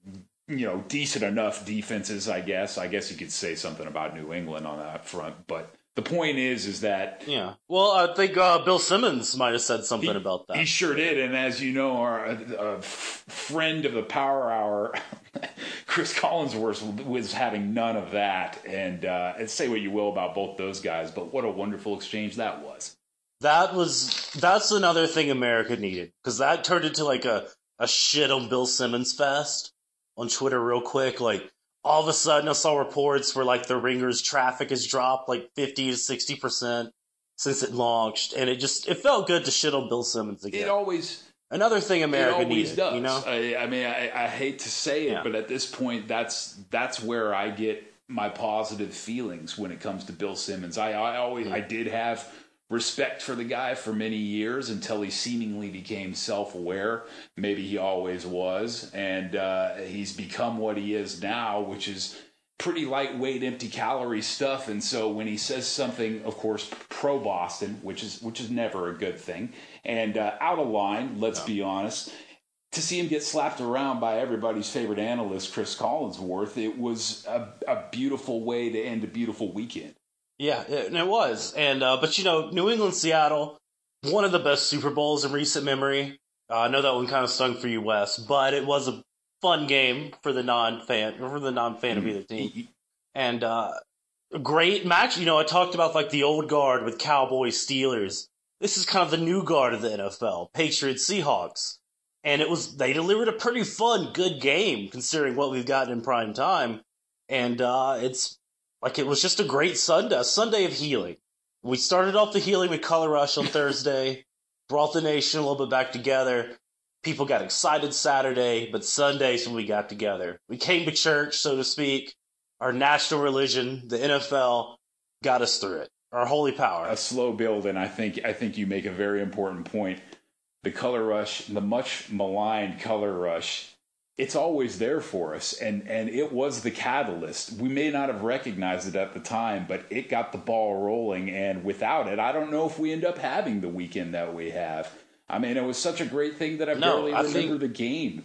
you know, decent enough defenses, I guess. I guess you could say something about New England on that front. But the point is, is that... Yeah. Well, I think uh, Bill Simmons might have said something he, about that. He sure did. And as you know, our a, a friend of the Power Hour, Chris Collinsworth, was having none of that. And, uh, and say what you will about both those guys, but what a wonderful exchange that was. That was... That's another thing America needed. Because that turned into like a, a shit on Bill Simmons fest on Twitter real quick. Like, all of a sudden I saw reports where like the Ringer's traffic has dropped like fifty to sixty percent since it launched. And it just, it felt good to shit on Bill Simmons again. It always... Another thing America it always needed, does. you know? I, I mean, I, I hate to say it, Yeah. but at this point, that's that's where I get my positive feelings when it comes to Bill Simmons. I, I always, Mm. I did have respect for the guy for many years until he seemingly became self-aware. Maybe he always was, and uh, he's become what he is now, which is pretty lightweight, empty calorie stuff. And so when he says something, of course, pro Boston, which is which is never a good thing, and uh, out of line, let's No. be honest, to see him get slapped around by everybody's favorite analyst, Chris Collinsworth, it was a, a beautiful way to end a beautiful weekend. Yeah, it, it was. And uh, but you know, New England, Seattle, one of the best Super Bowls in recent memory. Uh, I know that one kind of stung for you, Wes, but it was a fun game for the non-fan, or for the non-fan of either team. And uh, a great match. You know, I talked about like the old guard with Cowboys, Steelers. This is kind of the new guard of the N F L, Patriots, Seahawks. And it was, they delivered a pretty fun, good game considering what we've gotten in prime time. And uh, it's like, it was just a great Sunday, a Sunday of healing. We started off the healing with Color Rush on Thursday, brought the nation a little bit back together. People got excited Saturday, but Sunday's when we got together. We came to church, so to speak. Our national religion, the N F L, got us through it. Our holy power. A slow build, and I think I think you make a very important point. The Color Rush, the much maligned Color Rush, it's always there for us, and, and it was the catalyst. We may not have recognized it at the time, but it got the ball rolling, and without it, I don't know if we end up having the weekend that we have. I mean, it was such a great thing that I No, barely I remember think- the game.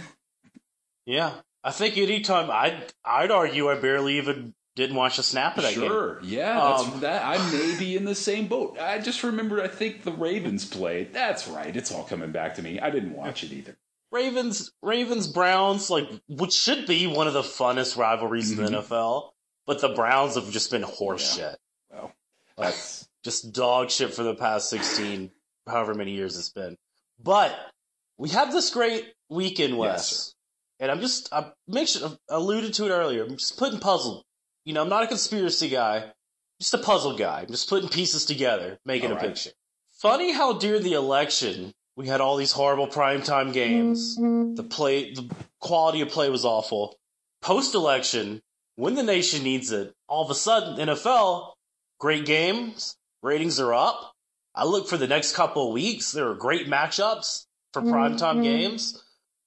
Yeah. I think anytime, I'd, I'd argue I barely even didn't watch a snap of that game. Sure, yeah, that's, Um, that I may be in the same boat. I just remembered, I think the Ravens played. That's right, it's all coming back to me. I didn't watch it either. Ravens, Ravens, Browns, like, which should be one of the funnest rivalries in Mhm. the N F L, but the Browns have just been horse Yeah. shit. Well, that's Just dog shit for the past sixteen, however many years it's been. But we have this great weekend, Wes. Yes, and I'm just, I mentioned, I alluded to it earlier. I'm just putting puzzle. You know, I'm not a conspiracy guy, just a puzzle guy. I'm just putting pieces together, making All a right. picture. Funny how during the election we had all these horrible primetime games. The play, the quality of play was awful. Post-election, when the nation needs it, all of a sudden, N F L, great games, ratings are up. I look for the next couple of weeks. There are great matchups for primetime games.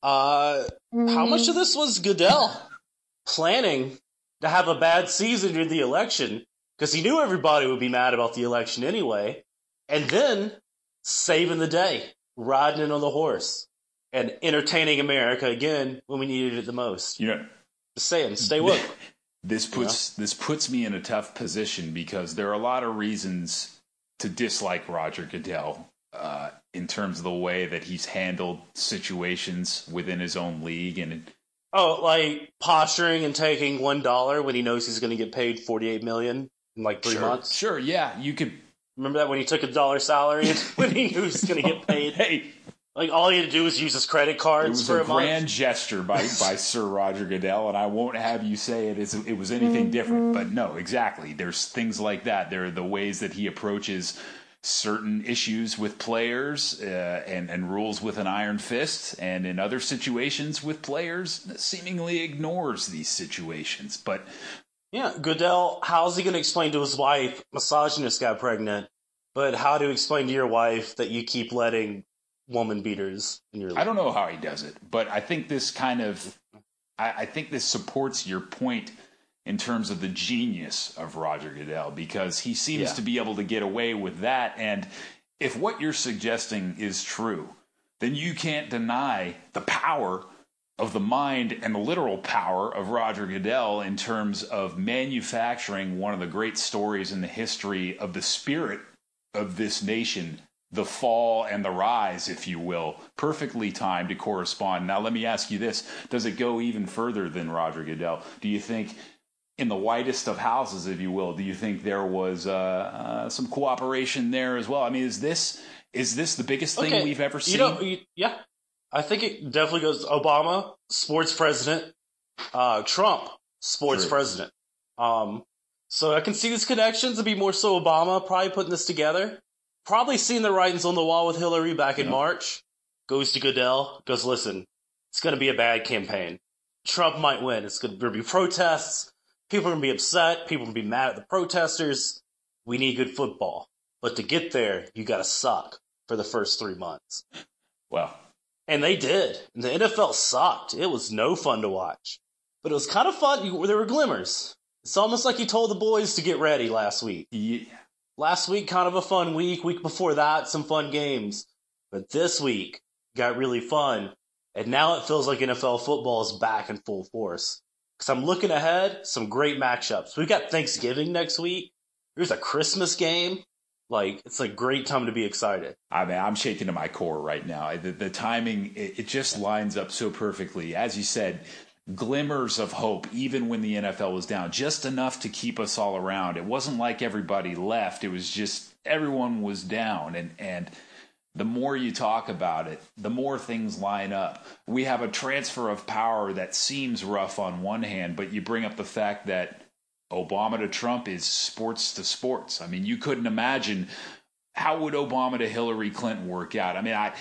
Uh, how much of this was Goodell planning to have a bad season during the election because he knew everybody would be mad about the election anyway, and then saving the day, riding in on the horse, and entertaining America again when we needed it the most? You know, Just saying, stay woke. this puts this puts me in a tough position because there are a lot of reasons to dislike Roger Goodell uh, in terms of the way that he's handled situations within his own league. And Oh, like posturing and taking one dollar when he knows he's going to get paid forty-eight million dollars in like three sure, months. sure, yeah, you could. Remember that when he took a dollar salary when he knew he was going to get paid? Hey, Like all he had to do was use his credit it cards was for a a month. grand gesture by, by Sir Roger Goodell, and I won't have you say it is it was anything different. But no, exactly. There's things like that. There are the ways that he approaches certain issues with players uh, and, and rules with an iron fist, and in other situations with players seemingly ignores these situations. But Yeah, Goodell, how's he going to explain to his wife, misogynist got pregnant, but how to explain to your wife that you keep letting woman beaters in your life? I don't know how he does it, but I think this kind of, I, I think this supports your point in terms of the genius of Roger Goodell, because he seems Yeah. to be able to get away with that. And if what you're suggesting is true, then you can't deny the power of the mind and the literal power of Roger Goodell in terms of manufacturing one of the great stories in the history of the spirit of this nation, the fall and the rise, if you will, perfectly timed to correspond. Now, let me ask you this. Does it go even further than Roger Goodell? Do you think, in the whitest of houses, if you will, do you think there was uh, uh, some cooperation there as well? I mean, is this is this the biggest thing Okay, we've ever You seen? know, you, yeah, I think it definitely goes Obama, sports president, uh, Trump, sports True. president. Um, so I can see these connections and be more so Obama probably putting this together. Probably seeing the writings on the wall with Hillary back in Yeah. March. Goes to Goodell, goes, listen, it's going to be a bad campaign. Trump might win. It's going to be protests. People are going to be upset. People are going to be mad at the protesters. We need good football. But to get there, you got to suck for the first three months. Well, And they did. And the N F L sucked. It was no fun to watch. But it was kind of fun. You, there were glimmers. It's almost like he told the boys to get ready last week. yeah, Last week, kind of a fun week. Week before that, some fun games. But this week got really fun. And now it feels like N F L football is back in full force. Because I'm looking ahead, some great matchups. We've got Thanksgiving next week. There's a Christmas game. Like, it's a great time to be excited. I mean, I'm shaking to my core right now. The, the timing, it, it just lines up so perfectly. As you said, glimmers of hope, even when the N F L was down, just enough to keep us all around. It wasn't like everybody left. It was just everyone was down. And, and the more you talk about it, the more things line up. We have a transfer of power that seems rough on one hand, but you bring up the fact that Obama to Trump is sports to sports. I mean, you couldn't imagine how would Obama to Hillary Clinton work out. I mean, I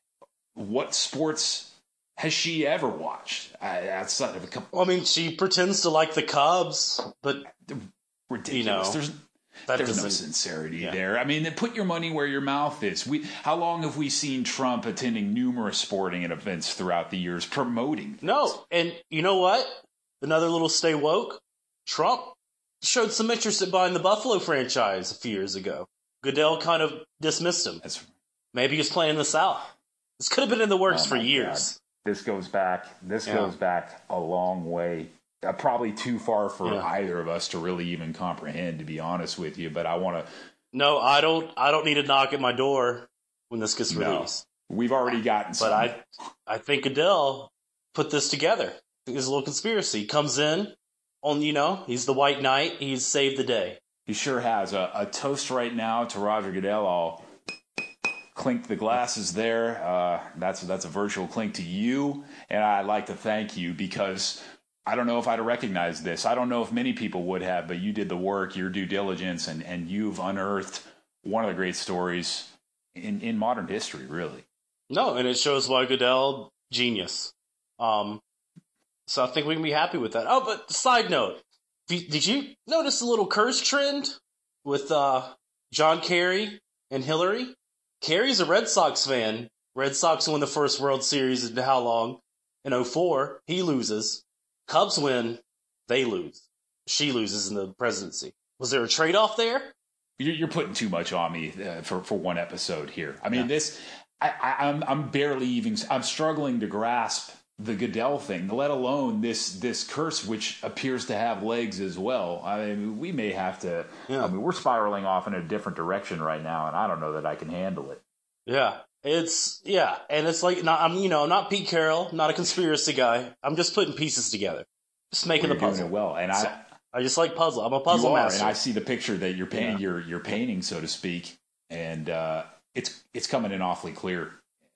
what sports has she ever watched? I, outside of a couple Well, I mean, she pretends to like the Cubs, but ridiculous. You know, there's that there's no doesn't. sincerity yeah. there. I mean, put your money where your mouth is. We how long have we seen Trump attending numerous sporting events throughout the years, promoting? No, and you know what? Another little stay woke. Trump showed some interest in buying the Buffalo franchise a few years ago. Goodell kind of dismissed him. That's Maybe he's playing this out. This could have been in the works Oh for my years. This goes back. This Yeah. goes back a long way. Uh, probably too far for Yeah. either of us to really even comprehend, to be honest with you. But I want to. No, I don't. I don't need a knock at my door when this gets No. released. We've already gotten some. But I, I think Goodell put this together. I think there's a little conspiracy. He comes in on, you know, he's the white knight. He's saved the day. He sure has. A, a toast right now to Roger Goodell. I'll clink the glasses there. Uh, that's that's a virtual clink to you, and I'd like to thank you because I don't know if I'd have recognized this. I don't know if many people would have, but you did the work, your due diligence, and, and you've unearthed one of the great stories in, in modern history, really. No, and it shows why Goodell, genius. Um, so I think we can be happy with that. Oh, but side note, did you notice a little curse trend with uh, John Kerry and Hillary? Kerry's a Red Sox fan. Red Sox won the first World Series in how long? In oh four. He loses. Cubs win. They lose. She loses in the presidency. Was there a trade-off there? You're putting too much on me uh, for, for one episode here. I mean, yeah. this, I, I, I'm, I'm barely even, I'm struggling to grasp the Goodell thing, let alone this this curse, which appears to have legs as well. I mean, we may have to, yeah. I mean, we're spiraling off in a different direction right now, and I don't know that I can handle it. Yeah, it's, yeah, and it's like, not, I'm, you know, I'm not Pete Carroll, not a conspiracy guy. I'm just putting pieces together, just making well, the puzzle. Doing it well, and so, I, I just like puzzle. I'm a puzzle you are, master. And I see the picture that you're painting, yeah. you're, you're painting, so to speak, and uh, it's it's coming in awfully clear.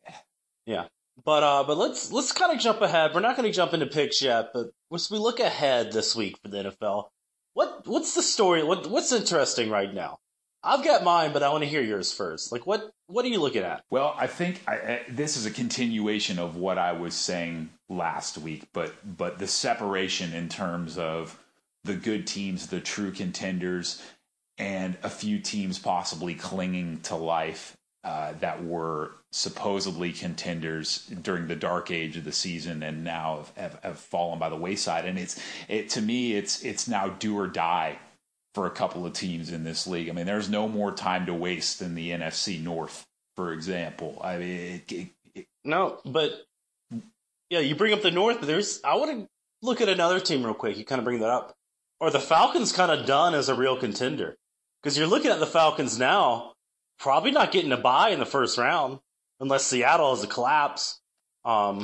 Yeah. But uh, but let's let's kind of jump ahead. We're not going to jump into picks yet, but as we look ahead this week for the N F L, what what's the story? What what's interesting right now? I've got mine, but I want to hear yours first. Like, what what are you looking at? Well, I think I, I, this is a continuation of what I was saying last week, but but the separation in terms of the good teams, the true contenders, and a few teams possibly clinging to life uh, that were supposedly contenders during the dark age of the season and now have, have, have fallen by the wayside. And it's it to me, it's it's now do or die for a couple of teams in this league. I mean, there's no more time to waste than the N F C North, for example. I mean, it, it, it, no, but yeah, you bring up the North, but there's I want to look at another team real quick. You kind of bring that up. Are the Falcons kind of done as a real contender? Because you're looking at the Falcons now, probably not getting a bye in the first round. Unless Seattle has a collapse. Um,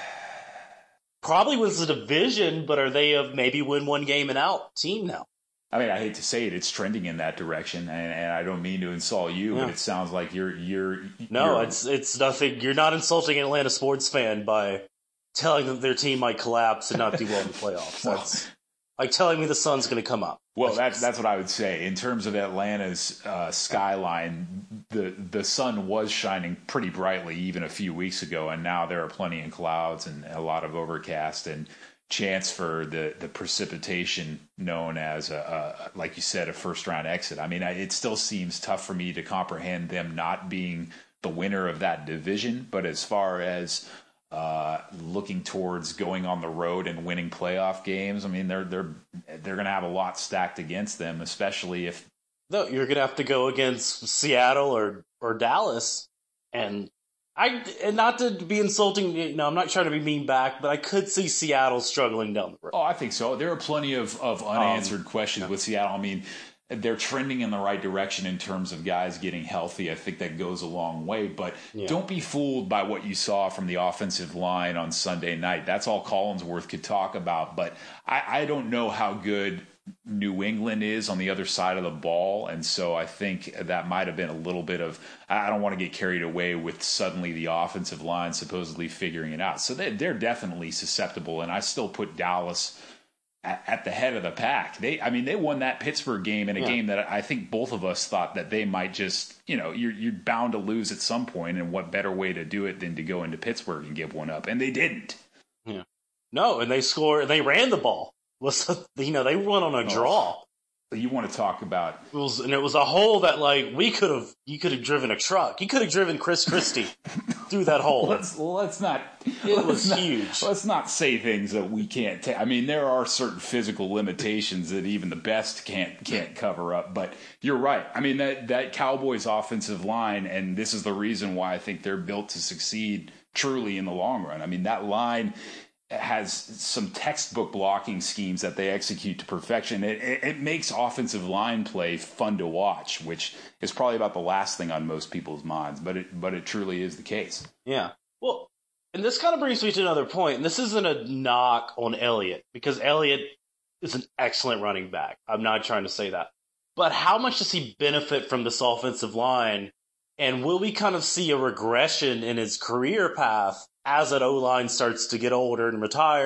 probably wins the division, but are they a maybe win one game and out team now? I mean, I hate to say it, it's trending in that direction, and, and I don't mean to insult you, yeah. but it sounds like you're you're. No, you're, it's it's nothing. You're not insulting an Atlanta sports fan by telling them their team might collapse and not do well in the playoffs. well, That's like telling me the sun's going to come up. Well, that's that's what I would say. In terms of Atlanta's uh, skyline, the the sun was shining pretty brightly even a few weeks ago, and now there are plenty of clouds and a lot of overcast and chance for the, the precipitation known as, a, a, like you said, a first-round exit. I mean, I, it still seems tough for me to comprehend them not being the winner of that division, but as far as Uh, looking towards going on the road and winning playoff games, I mean, they're they're they're going to have a lot stacked against them, especially if. No, you're going to have to go against Seattle or or Dallas, and I and not to be insulting. You know, I'm not trying to be mean back, but I could see Seattle struggling down the road. Oh, I think so. There are plenty of of unanswered um, questions yeah. with Seattle. I mean, they're trending in the right direction in terms of guys getting healthy. I think that goes a long way. But yeah. don't be fooled by what you saw from the offensive line on Sunday night. That's all Collinsworth could talk about. But I, I don't know how good New England is on the other side of the ball. And so I think that might have been a little bit of – I don't want to get carried away with suddenly the offensive line supposedly figuring it out. So they, they're definitely susceptible. And I still put Dallas – at the head of the pack. They, I mean, they won that Pittsburgh game in a yeah. game that I think both of us thought that they might just, you know, you're, you're bound to lose at some point, and what better way to do it than to go into Pittsburgh and give one up? And they didn't. Yeah. No, and they scored, they ran the ball. You know, they went on a draw. You want to talk about it was, and it was a hole that like we could have. You could have driven a truck. You could have driven Chris Christie through that hole. Let's let's not. It let's was not, huge. Let's not say things that we can't take. I mean, there are certain physical limitations that even the best can't can't cover up. But you're right. I mean, that that Cowboys offensive line, and this is the reason why I think they're built to succeed truly in the long run. I mean, that line has some textbook blocking schemes that they execute to perfection. It, it, it makes offensive line play fun to watch, which is probably about the last thing on most people's minds, but it but it truly is the case. Yeah. Well, and this kind of brings me to another point, and this isn't a knock on Elliott, because Elliott is an excellent running back. I'm not trying to say that. But how much does he benefit from this offensive line, and will we kind of see a regression in his career path as that O-line starts to get older and retire,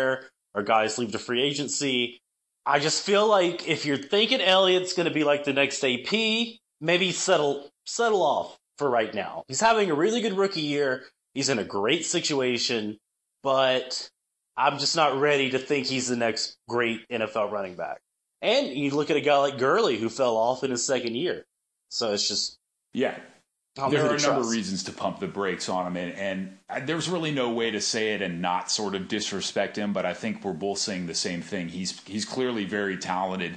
or guys leave to free agency. I just feel like if you're thinking Elliott's going to be like the next A P, maybe settle settle off for right now. He's having a really good rookie year. He's in a great situation, but I'm just not ready to think he's the next great N F L running back. And you look at a guy like Gurley who fell off in his second year. So it's just... Yeah. I'm there are a trust. number of reasons to pump the brakes on him, and, and there's really no way to say it and not sort of disrespect him, but I think we're both saying the same thing. He's he's clearly very talented,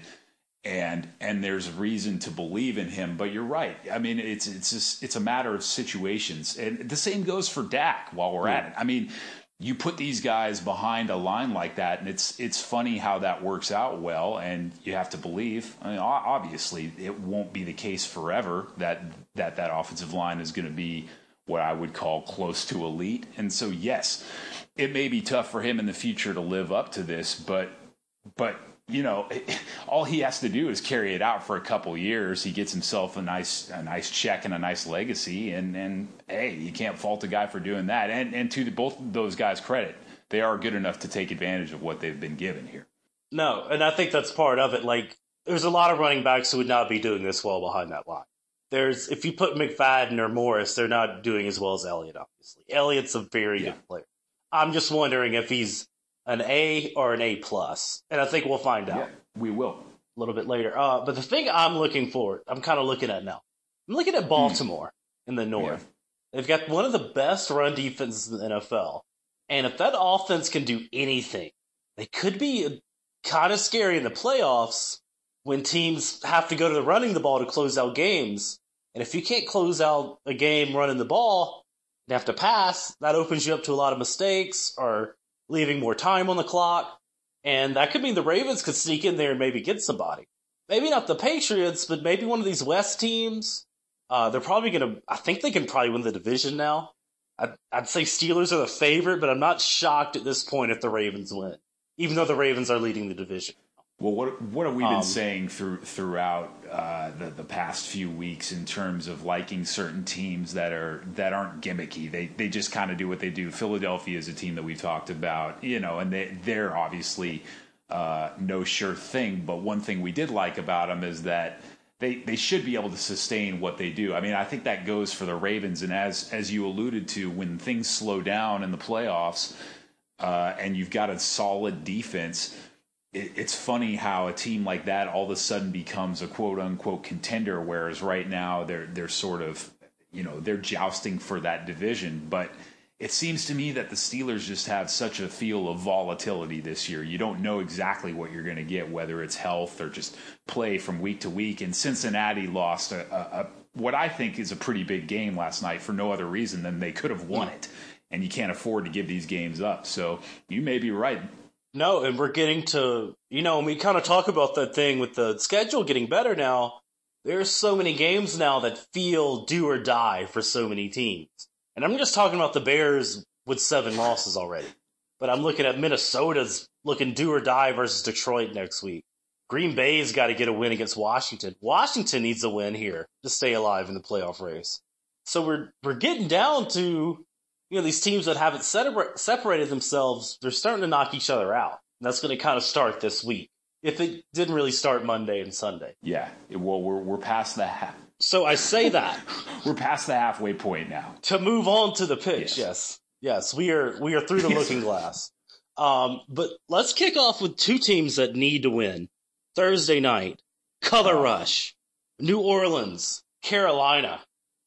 and and there's reason to believe in him, but you're right. I mean, it's it's just, it's a matter of situations, and the same goes for Dak while we're yeah. at it. I mean, you put these guys behind a line like that, and it's it's funny how that works out well, and you have to believe. I mean, obviously, it won't be the case forever that that, that offensive line is going to be what I would call close to elite. And so, yes, it may be tough for him in the future to live up to this, but but you know, all he has to do is carry it out for a couple years. He gets himself a nice a nice check and a nice legacy, and, and hey, you can't fault a guy for doing that. And and to the, both those guys' credit, they are good enough to take advantage of what they've been given here. No, and I think that's part of it. Like, there's a lot of running backs who would not be doing this well behind that line. There's if you put McFadden or Morris, they're not doing as well as Elliott, obviously. Elliott's a very yeah. good player. I'm just wondering if he's an A or an A plus, and I think we'll find out. Yeah, we will a little bit later. Uh, but the thing I'm looking for, I'm kind of looking at now. I'm looking at Baltimore mm. in the North. Yeah. They've got one of the best run defenses in the N F L, and if that offense can do anything, they could be kind of scary in the playoffs when teams have to go to the running the ball to close out games. And if you can't close out a game running the ball, you have to pass. That opens you up to a lot of mistakes or leaving more time on the clock, and that could mean the Ravens could sneak in there and maybe get somebody. Maybe not the Patriots, but maybe one of these West teams. Uh, they're probably going to, I think they can probably win the division now. I'd, I'd say Steelers are the favorite, but I'm not shocked at this point if the Ravens win, even though the Ravens are leading the division. Well, what what have we been Um, saying through throughout uh, the the past few weeks in terms of liking certain teams that are that aren't gimmicky? They they just kind of do what they do. Philadelphia is a team that we've talked about, you know, and they they're obviously uh, no sure thing. But one thing we did like about them is that they they should be able to sustain what they do. I mean, I think that goes for the Ravens. And as as you alluded to, when things slow down in the playoffs, uh, and you've got a solid defense. It's funny how a team like that all of a sudden becomes a quote unquote contender, whereas right now they're they're sort of, you know, they're jousting for that division. But it seems to me that the Steelers just have such a feel of volatility this year. You don't know exactly what you're going to get, whether it's health or just play from week to week. And Cincinnati lost a, a, a what I think is a pretty big game last night for no other reason than they could have won it. And you can't afford to give these games up. So you may be right. No, and we're getting to, you know, and we kind of talk about that thing with the schedule getting better now. There's so many games now that feel do or die for so many teams. And I'm just talking about the Bears with seven losses already. But I'm looking at Minnesota's looking do or die versus Detroit next week. Green Bay's got to get a win against Washington. Washington needs a win here to stay alive in the playoff race. So we're we're getting down to, you know, these teams that haven't separated themselves, they're starting to knock each other out. And that's going to kind of start this week, if it didn't really start Monday and Sunday. Yeah, well, we're we're past the half. So I say that we're past the halfway point now. To move on to the pitch, yes, yes, yes we are we are through the looking glass. Um, but let's kick off with two teams that need to win Thursday night. Color oh. Rush, New Orleans, Carolina.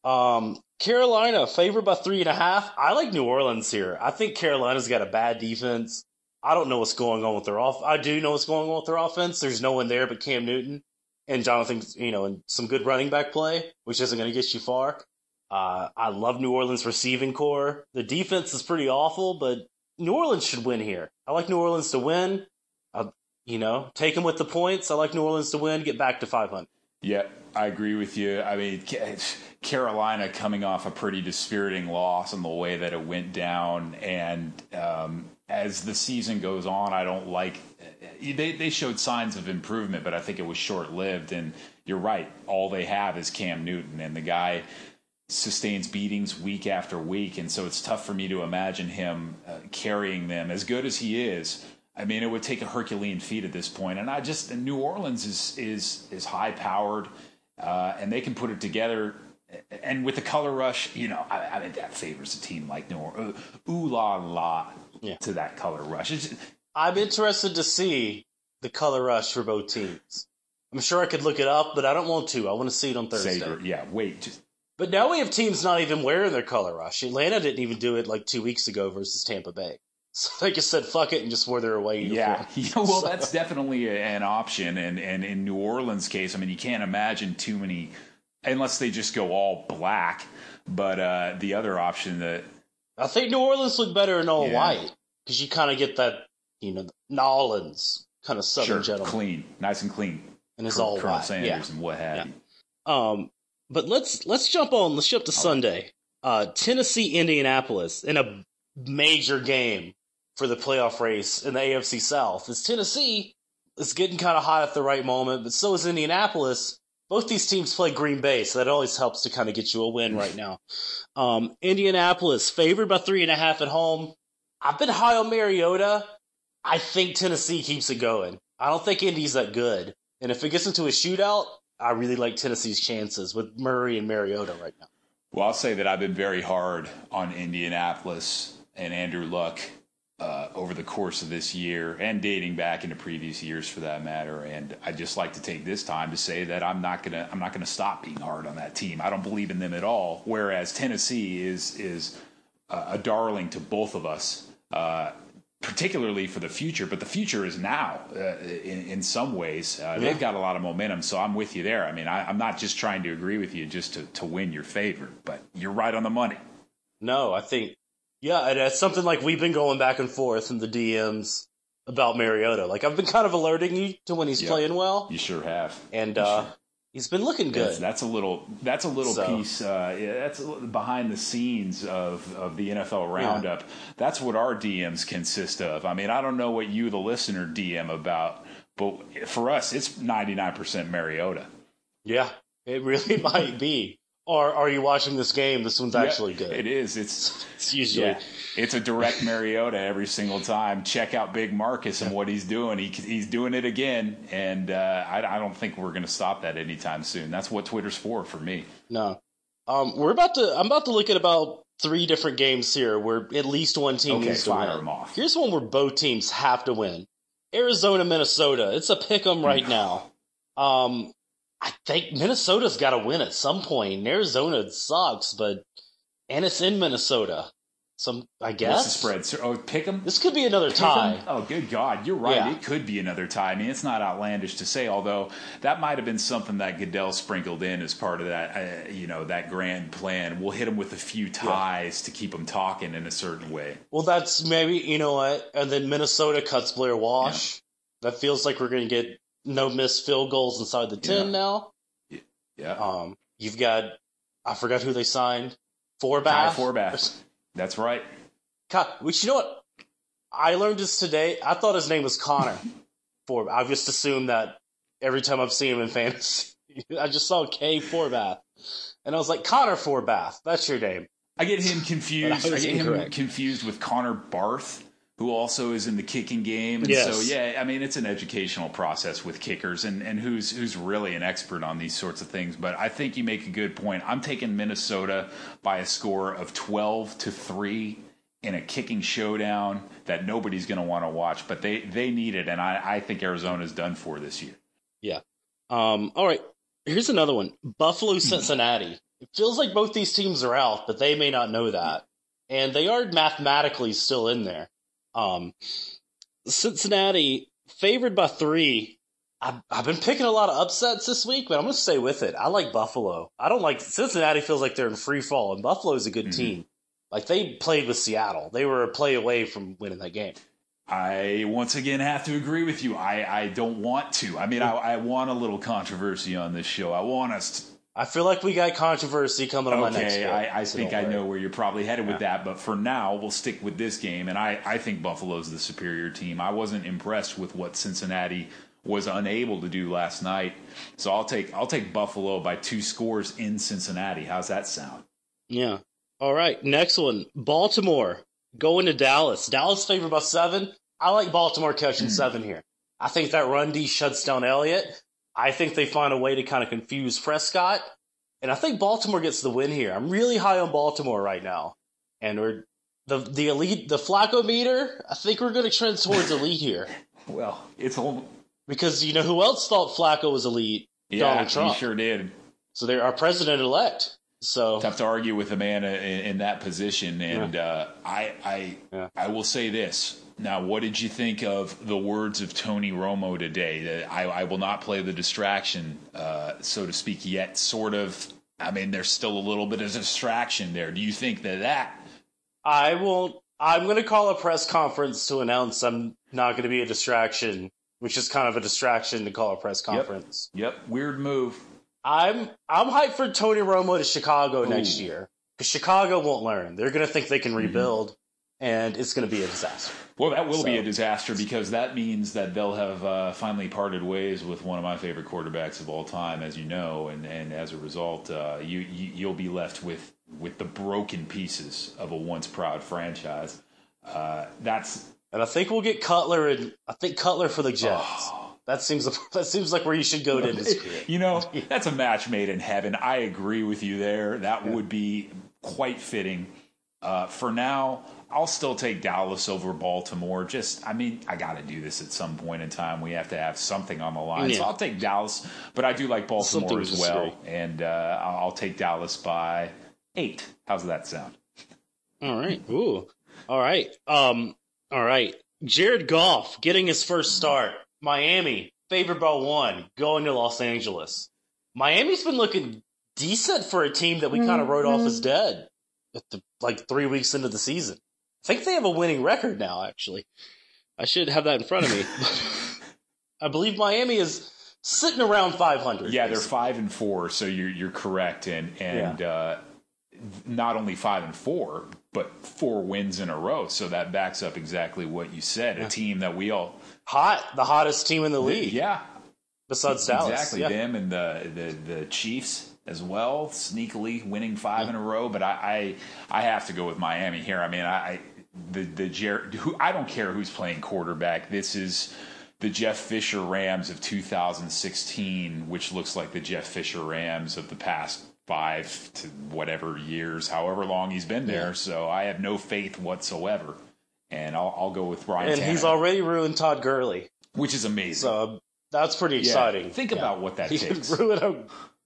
Um, Carolina favored by three and a half. I like New Orleans here. I think Carolina's got a bad defense. I don't know what's going on with their off. I do know what's going on with their offense. There's no one there but Cam Newton and Jonathan, you know, and some good running back play, which isn't going to get you far. Uh, I love New Orleans receiving core. The defense is pretty awful, but New Orleans should win here. I like New Orleans to win. Uh, you know, take them with the points. I like New Orleans to win, get back to five hundred. Yeah, I agree with you. I mean, Carolina coming off a pretty dispiriting loss in the way that it went down. And um, as the season goes on, I don't like they, they showed signs of improvement, but I think it was short-lived. And you're right. All they have is Cam Newton, and the guy sustains beatings week after week. And so it's tough for me to imagine him uh, carrying them as good as he is. I mean, it would take a Herculean feat at this point. And I just, New Orleans is is is high powered, uh, and they can put it together. And with the color rush, you know, I, I mean, that favors a team like New Orleans. Ooh la la Yeah. to that color rush. It's, I'm interested to see the color rush for both teams. I'm sure I could look it up, but I don't want to. I want to see it on Thursday. Saber, yeah, wait. Just, But now we have teams not even wearing their color rush. Atlanta didn't even do it like two weeks ago versus Tampa Bay. So they just said fuck it and just wore their away uniform. yeah, yeah, well, So- that's definitely a, an option. And, and in New Orleans' case, I mean, you can't imagine too many, unless they just go all black. But uh, the other option that I think New Orleans looked better in all Yeah. white because you kind of get that, you know, Nolans kind of southern sure, gentleman, clean, nice and clean. and it's Col- all Colonel white. Sanders Yeah. and what have Yeah. you. Um, but let's let's jump on. Let's jump to Sunday. Uh, Tennessee, Indianapolis in a major game for the playoff race in the A F C South. It's Tennessee is getting kind of hot at the right moment, but so is Indianapolis. Both these teams play Green Bay, so that always helps to kind of get you a win right now. Um, Indianapolis favored by three and a half at home. I've been high on Mariota. I think Tennessee keeps it going. I don't think Indy's that good. And if it gets into a shootout, I really like Tennessee's chances with Murray and Mariota right now. Well, I'll say that I've been very hard on Indianapolis and Andrew Luck uh, over the course of this year and dating back into previous years for that matter. And I'd just like to take this time to say that I'm not gonna I'm not gonna stop being hard on that team. I don't believe in them at all. Whereas Tennessee is is uh, a darling to both of us. Uh, particularly for the future, but the future is now uh, in, in some ways. Uh, they've got a lot of momentum, so I'm with you there. I mean, I, I'm not just trying to agree with you just to, to win your favor, but you're right on the money. No, I think, yeah, and it's something like we've been going back and forth in the D Ms about Mariota. Like, I've been kind of alerting you to when he's Yep. playing well, You sure have. and uh, he's been looking good. That's, that's a little. That's a little So- piece. Uh, yeah, that's a little behind the scenes of, of the N F L Roundup. That's what our D Ms consist of. I mean, I don't know what you, the listener, D M about, but for us, it's ninety-nine percent Mariota. Yeah, it really might be. Or are you watching this game? This one's actually Yeah, good. It is. It's It's usually. yeah, it's a direct Mariota every single time. Check out Big Marcus and what he's doing. He, he's doing it again, and uh, I, I don't think we're going to stop that anytime soon. That's what Twitter's for, for me. No. Um, we're about to. I'm about to look at about three different games here where at least one team Okay, needs to fire win. them off. Here's one where both teams have to win. Arizona, Minnesota. It's a pick 'em right now. Um, I think Minnesota's got to win at some point. Arizona sucks, but and it's in Minnesota. Some, I guess. What's the spread? So, oh, pick 'em? This could be another Pick 'em? tie. Oh, good God. You're right. Yeah. It could be another tie. I mean, it's not outlandish to say, although that might have been something that Goodell sprinkled in as part of that, uh, you know, that grand plan. We'll hit them with a few ties to keep them talking in a certain way. Well, that's maybe, you know what? And then Minnesota cuts Blair Walsh. That feels like we're going to get no missed field goals inside the ten Yeah. now. Yeah. Um, you've got, I forgot who they signed. Forbath. Ty Forbath. That's right. God, which, you know what? I learned this today. I thought his name was Connor. For I just assumed that every time I've seen him in fantasy, I just saw K Forbath, and I was like, Connor Forbath. That's your name. I get him confused. But I I, was get him incorrect. confused with Connor Barth, who also is in the kicking game. And Yes. so, yeah, I mean, it's an educational process with kickers and, and who's who's really an expert on these sorts of things. But I think you make a good point. I'm taking Minnesota by a score of twelve to three in a kicking showdown that nobody's going to want to watch. But they, they need it, and I, I think Arizona's done for this year. Yeah. Um. All right. Here's another one. Buffalo, Cincinnati. It feels like both these teams are out, but they may not know that, and they are mathematically still in there. Um, Cincinnati favored by three. I've, I've been picking a lot of upsets this week, but I'm going to stay with it. I like Buffalo. I don't like Cincinnati. Feels like they're in free fall, and Buffalo's a good Mhm. team. Like they played with Seattle. They were a play away from winning that game. I once again have to agree with you. I, I don't want to. I mean, I, I want a little controversy on this show. I want us to. I feel like we got controversy coming on my next Okay, pick, I, I so think don't I worry. know where you're probably headed with Yeah. that, but for now, we'll stick with this game, and I, I think Buffalo's the superior team. I wasn't impressed with what Cincinnati was unable to do last night, so I'll take I'll take Buffalo by two scores in Cincinnati. How's that sound? Yeah. All right. Next one. Baltimore going to Dallas. Dallas favored by seven. I like Baltimore catching mm. seven here. I think that run D shuts down Elliott. I think they find a way to kind of confuse Prescott. And I think Baltimore gets the win here. I'm really high on Baltimore right now. And we're the the elite, the Flacco meter, I think we're going to trend towards elite here. Well, it's all... Because you know who else thought Flacco was elite? Yeah, Donald Trump. He sure did. So they're our president-elect. So tough to argue with a man in, in that position. And yeah. uh, I I yeah. I will say this. Now, what did you think of the words of Tony Romo today? That I, I will not play the distraction, uh, so to speak, yet. Sort of. I mean, there's still a little bit of distraction there. Do you think that that? I won't. I'm going to call a press conference to announce I'm not going to be a distraction, which is kind of a distraction to call a press conference. Yep. yep. Weird move. I'm I'm hyped for Tony Romo to Chicago Ooh. next year because Chicago won't learn. They're going to think they can rebuild, mm-hmm. and it's going to be a disaster. Well, that will so. be a disaster because that means that they'll have uh, finally parted ways with one of my favorite quarterbacks of all time, as you know, and, and as a result, uh, you, you you'll be left with with the broken pieces of a once proud franchise. Uh, that's and I think we'll get Cutler, and I think Cutler for the Jets. Oh. That seems that seems like where you should go to his career. You know, that's a match made in heaven. I agree with you there. That yeah. would be quite fitting. Uh, for now, I'll still take Dallas over Baltimore. Just, I mean, I got to do this at some point in time. We have to have something on the line. Yeah. So I'll take Dallas, but I do like Baltimore something as well. Straight. And uh, I'll take Dallas by eight. How's that sound? All right. Ooh. All right. Um. All right. Jared Goff getting his first start. Miami, favored by one, going to Los Angeles. Miami's been looking decent for a team that we kind of wrote off as dead at the, like three weeks into the season. I think they have a winning record now, actually. I should have that in front of me. I believe Miami is sitting around five hundred. Yeah, basically. They're five and four, so you're you're correct. And and yeah. uh, not only five and four, but four wins in a row. So that backs up exactly what you said. Yeah. A team that we all... Hot, the hottest team in the league. Yeah. Besides Dallas. Exactly, yeah. them and the, the, the Chiefs as well, sneakily winning five yeah. in a row. But I, I I have to go with Miami here. I mean, I the the Jer- who I don't care who's playing quarterback. This is the Jeff Fisher Rams of two thousand sixteen, which looks like the Jeff Fisher Rams of the past five to whatever years, however long he's been there. Yeah. So I have no faith whatsoever. And I'll, I'll go with Ryan And Tannehill. He's already ruined Todd Gurley. Which is amazing. So that's pretty exciting. Yeah, think yeah. about what that he takes. Could ruin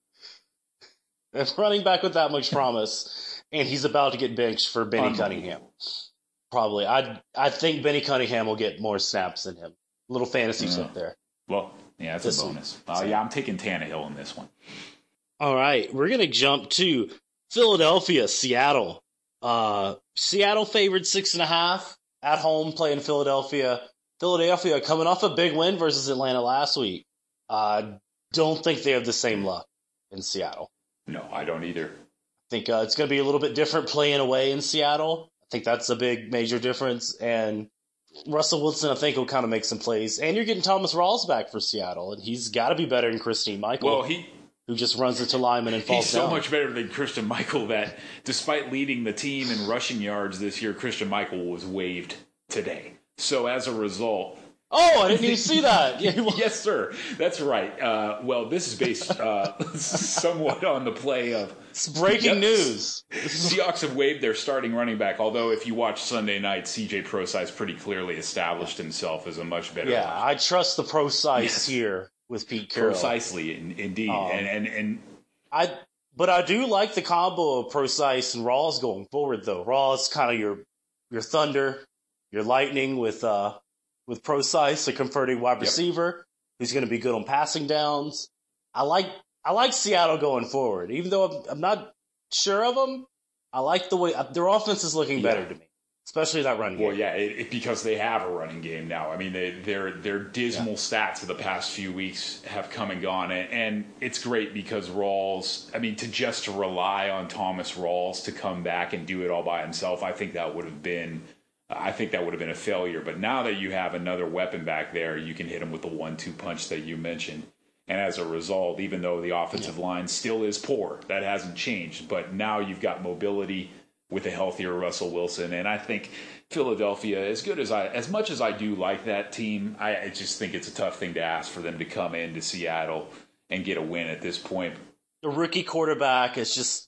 a, running back with that much promise, and he's about to get benched for Benny Cunningham. Probably. I I think Benny Cunningham will get more snaps than him. Little fantasies mm. up there. Well, yeah, that's this a bonus. Uh, yeah, I'm taking Tannehill in this one. All right, we're going to jump to Philadelphia, Seattle. Uh, Seattle favored six and a half. At home, playing Philadelphia. Philadelphia coming off a big win versus Atlanta last week. Uh, don't think they have the same luck in Seattle. No, I don't either. I think uh, it's going to be a little bit different playing away in Seattle. I think that's a big, major difference. And Russell Wilson, I think, will kind of make some plays. And you're getting Thomas Rawls back for Seattle, and he's got to be better than Christine Michael. Well, he... who just runs into linemen and falls He's so down. much better than Christian Michael that despite leading the team in rushing yards this year, Christian Michael was waived today. So as a result... Oh, I didn't even see that. Yes, sir. That's right. Uh, well, this is based uh, somewhat on the play of... It's breaking yep, news. Seahawks have waived their starting running back, although if you watch Sunday night, C J Prosise pretty clearly established himself as a much better... Yeah, runner. I trust the Prosise yes. here with Pete Carroll. Precisely, in, indeed. Um, and, and, and I, But I do like the combo of Prosise and Rawls going forward, though. Rawls kind of your your thunder... Your lightning with uh, with Prosise, a converting wide receiver yep. who's going to be good on passing downs. I like I like Seattle going forward, even though I'm, I'm not sure of them. I like the way their offense is looking better yeah. to me, especially that run game. Well, yeah, it, it, because they have a running game now. I mean, they, their their dismal yeah. stats of the past few weeks have come and gone, and, and it's great because Rawls. I mean, to just to rely on Thomas Rawls to come back and do it all by himself, I think that would have been. I think that would have been a failure. But now that you have another weapon back there, you can hit him with the one two punch that you mentioned. And as a result, even though the offensive yeah. line still is poor, that hasn't changed. But now you've got mobility with a healthier Russell Wilson. And I think Philadelphia, as good as I, as much as I do like that team, I, I just think it's a tough thing to ask for them to come into Seattle and get a win at this point. The rookie quarterback is just,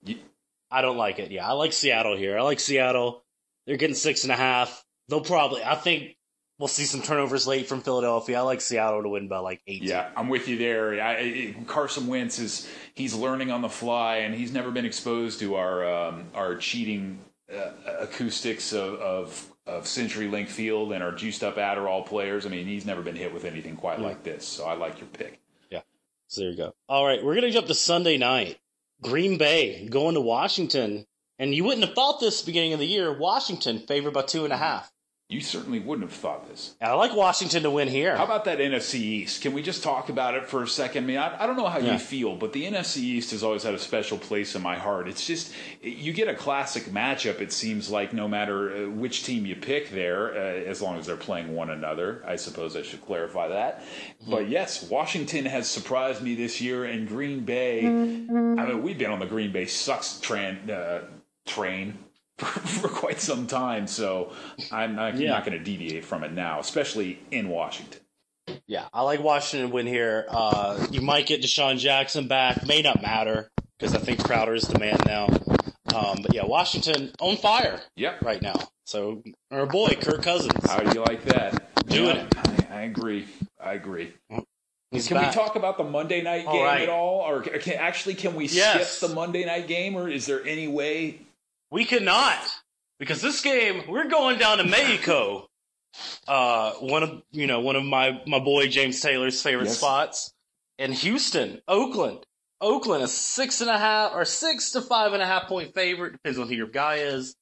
I don't like it. Yeah, I like Seattle here. I like Seattle. They're getting six and a half. They'll probably, I think we'll see some turnovers late from Philadelphia. I like Seattle to win by like eight. Yeah, I'm with you there. I, it, Carson Wentz is, he's learning on the fly, and he's never been exposed to our um, our cheating uh, acoustics of, of of CenturyLink Field and our juiced up Adderall players. I mean, he's never been hit with anything quite yeah. like this. So I like your pick. Yeah. So there you go. All right, we're gonna jump to Sunday night. Green Bay going to Washington, and you wouldn't have thought this beginning of the year. Washington favored by two and a half. You certainly wouldn't have thought this. And I like Washington to win here. How about that N F C East? Can we just talk about it for a second? I mean, I, I don't know how yeah. you feel, but the N F C East has always had a special place in my heart. It's just, you get a classic matchup, it seems like, no matter which team you pick there, uh, as long as they're playing one another. I suppose I should clarify that. Mm-hmm. But yes, Washington has surprised me this year, and Green Bay, mm-hmm. I mean, we've been on the Green Bay sucks train, uh, train. For, for quite some time, so I'm not, yeah. not going to deviate from it now, especially in Washington. Yeah, I like Washington to win here. Uh, you might get Deshaun Jackson back. May not matter, because I think Crowder is the man now. Um, but yeah, Washington on fire yep. right now. So, our boy, Kirk Cousins. How do you like that? Doing yeah, it. I, I agree. I agree. He's can back. we talk about the Monday night game right. at all? Or can, actually, can we yes. skip the Monday night game, or is there any way... We cannot, because this game, we're going down to Mexico. Uh, one of, you know, one of my, my boy James Taylor's favorite yes. spots. And Houston, Oakland. Oakland, a six and a half, or six to five and a half point favorite. Depends on who your guy is.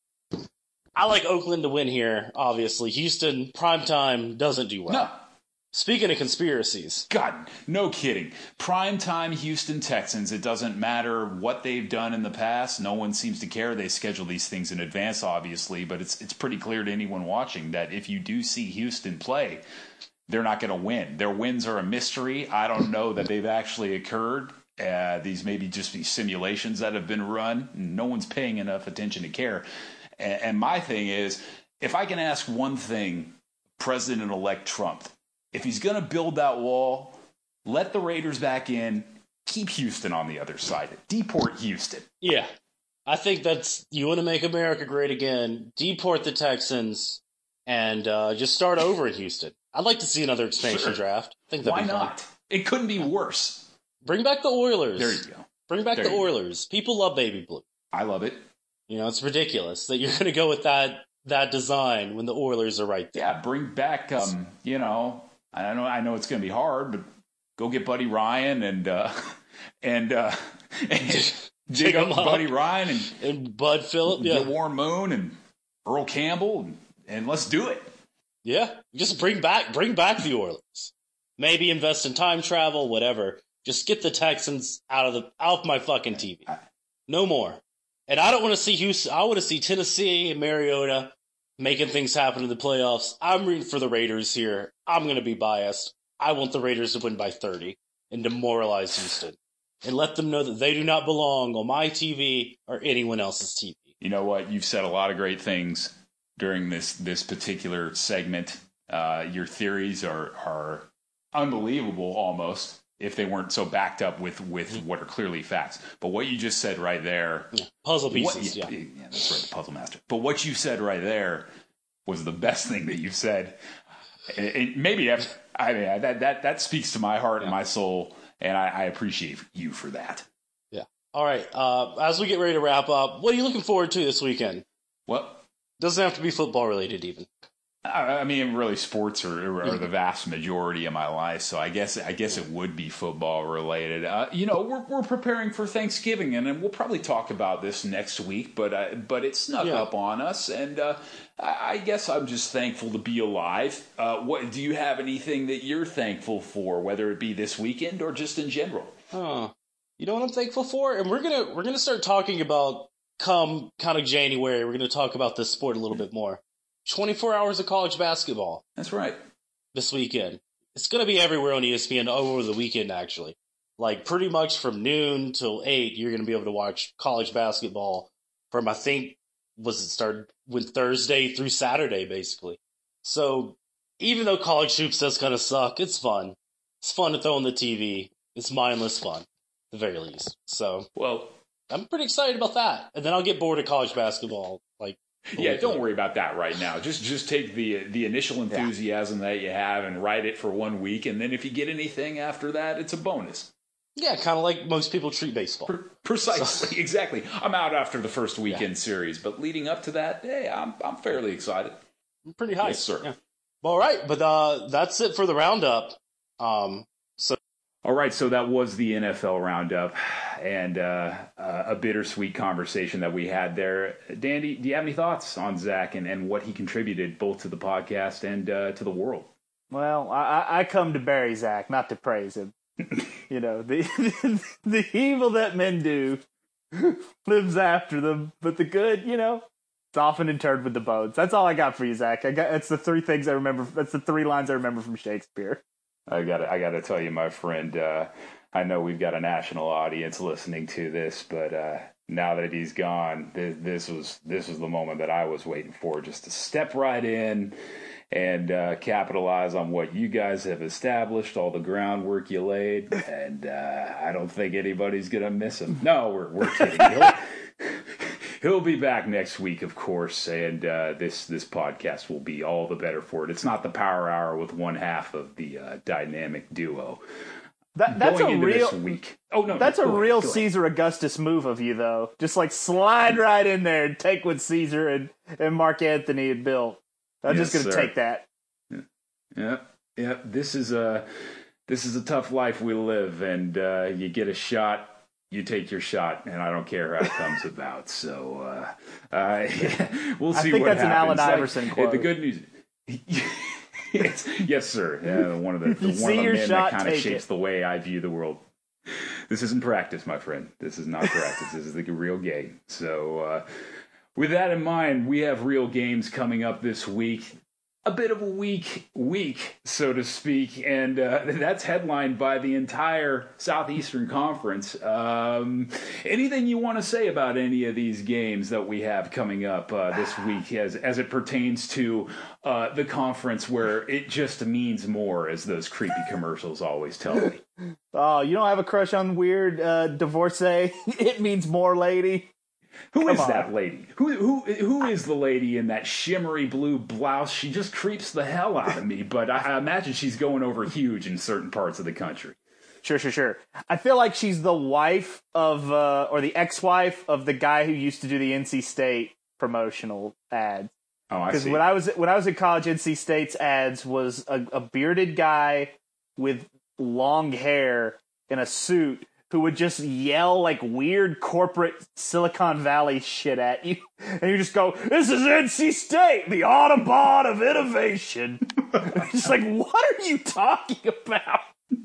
I like Oakland to win here, obviously. Houston, primetime, doesn't do well. No. Speaking of conspiracies. God, no kidding. Primetime Houston Texans, it doesn't matter what they've done in the past. No one seems to care. They schedule these things in advance, obviously, but it's it's pretty clear to anyone watching that if you do see Houston play, they're not going to win. Their wins are a mystery. I don't know that they've actually occurred. Uh, these may be just be simulations that have been run. No one's paying enough attention to care. And, and my thing is, if I can ask one thing, President-elect Trump, if he's going to build that wall, let the Raiders back in, keep Houston on the other side. Deport Houston. Yeah. I think that's, you want to make America great again, deport the Texans, and uh, just start over in Houston. I'd like to see another expansion sure. draft. I think that'd Why be not? Fun. It couldn't be worse. Bring back the Oilers. There you go. Bring back there the Oilers. Go. People love Baby Blue. I love it. You know, it's ridiculous that you're going to go with that that design when the Oilers are right there. Yeah, bring back, um, you know... I know. I know it's going to be hard, but go get Buddy Ryan and uh, and, uh, and dig up Buddy Ryan and, and Bud Phillip, yeah, Warren Moon and Earl Campbell, and, and let's do it. Yeah, just bring back bring back the Oilers. Maybe invest in time travel, whatever. Just get the Texans out of the out of my fucking T V. No more. And I don't want to see Houston. I want to see Tennessee and Mariota making things happen in the playoffs. I'm rooting for the Raiders here. I'm going to be biased. I want the Raiders to win by thirty and demoralize Houston and let them know that they do not belong on my T V or anyone else's T V. You know what? You've said a lot of great things during this this particular segment. Uh, your theories are are unbelievable almost if they weren't so backed up with, with mm-hmm. what are clearly facts. But what you just said right there... Yeah. Puzzle pieces, what, yeah, yeah. yeah. That's right, the puzzle master. But what you said right there was the best thing that you've said. It, it, maybe I mean, that, that, that speaks to my heart yeah. and my soul, and I, I appreciate you for that. Yeah. All right. Uh, as we get ready to wrap up, what are you looking forward to this weekend? What? Doesn't have to be football related even. I mean, really, sports are, are the vast majority of my life, so I guess I guess it would be football related. Uh, you know, we're we're preparing for Thanksgiving, and we'll probably talk about this next week. But uh, but it snuck yeah. up on us, and uh, I guess I'm just thankful to be alive. Uh, what do you have anything that you're thankful for, whether it be this weekend or just in general? Huh. You know what I'm thankful for, and we're gonna we're gonna start talking about come kind of January. We're gonna talk about this sport a little bit more. twenty-four hours of college basketball. That's right. This weekend. It's going to be everywhere on E S P N over the weekend, actually. Like, pretty much from noon till eight, you're going to be able to watch college basketball from, I think, was it started went Thursday through Saturday, basically. So even though college hoops does kind of suck, it's fun. It's fun to throw on the T V. It's mindless fun, at the very least. So, well, I'm pretty excited about that. And then I'll get bored of college basketball. Like, yeah, don't worry about that right now. Just just take the the initial enthusiasm yeah. that you have and ride it for one week, and then if you get anything after that, it's a bonus. Yeah, kind of like most people treat baseball. Pre- precisely, so. Exactly. I'm out after the first weekend yeah. series, but leading up to that, hey, I'm I'm fairly excited. I'm pretty hyped. Yes, sir. Yeah. All right, but uh, that's it for the roundup. Um, so. All right, so that was the N F L roundup, and uh, uh, a bittersweet conversation that we had there. Dandy, do you have any thoughts on Zach and, and what he contributed both to the podcast and uh, to the world? Well, I, I come to bury Zach, not to praise him. You know, the, the evil that men do lives after them, but the good, you know, it's often interred with the bones. That's all I got for you, Zach. I got that's the three things I remember. That's the three lines I remember from Shakespeare. I got I got to tell you, my friend. Uh, I know we've got a national audience listening to this, but uh, now that he's gone, this, this was this was the moment that I was waiting for, just to step right in and uh, capitalize on what you guys have established, all the groundwork you laid, and uh, I don't think anybody's gonna miss him. No, we're we're kidding. He'll, he'll be back next week, of course, and uh, this this podcast will be all the better for it. It's not the Power Hour with one half of the uh, dynamic duo. That, that's Going a into real. This week. Oh no, that's no, a ahead, real Caesar Augustus move of you, though. Just like slide right in there and take what Caesar and, and Mark Anthony had built. I'm yes, just going to take that. Yeah, yeah. yeah. This is a this is a tough life we live, and uh, you get a shot. You take your shot, and I don't care how it comes about. So uh, uh, we'll see I think what that's happens. an Allen Iverson like, quote. The good news, yes, yes, sir. Yeah, one of the, the one see of the your men shot, that kind of take shapes it. the way I view the world. This isn't practice, my friend. This is not practice. This is the real game. So, uh, with that in mind, we have real games coming up this week. A bit of a weak week, so to speak, and uh, that's headlined by the entire Southeastern Conference. Um, anything you want to say about any of these games that we have coming up uh, this week as, as it pertains to uh, the conference where it just means more, as those creepy commercials always tell me? Oh, you don't have a crush on weird uh, divorcee? It means more, lady. Who Come is on. that lady? Who who who is the lady in that shimmery blue blouse? She just creeps the hell out of me, but I, I imagine she's going over huge in certain parts of the country. Sure, sure, sure. I feel like she's the wife of, uh, or the ex-wife of the guy who used to do the N C State promotional ads. Oh, I Because see. when I was when I was at college, N C State's ads was a, a bearded guy with long hair in a suit who would just yell like weird corporate Silicon Valley shit at you. And you just go, this is N C State, the Audubon of innovation. Just like, what are you talking about?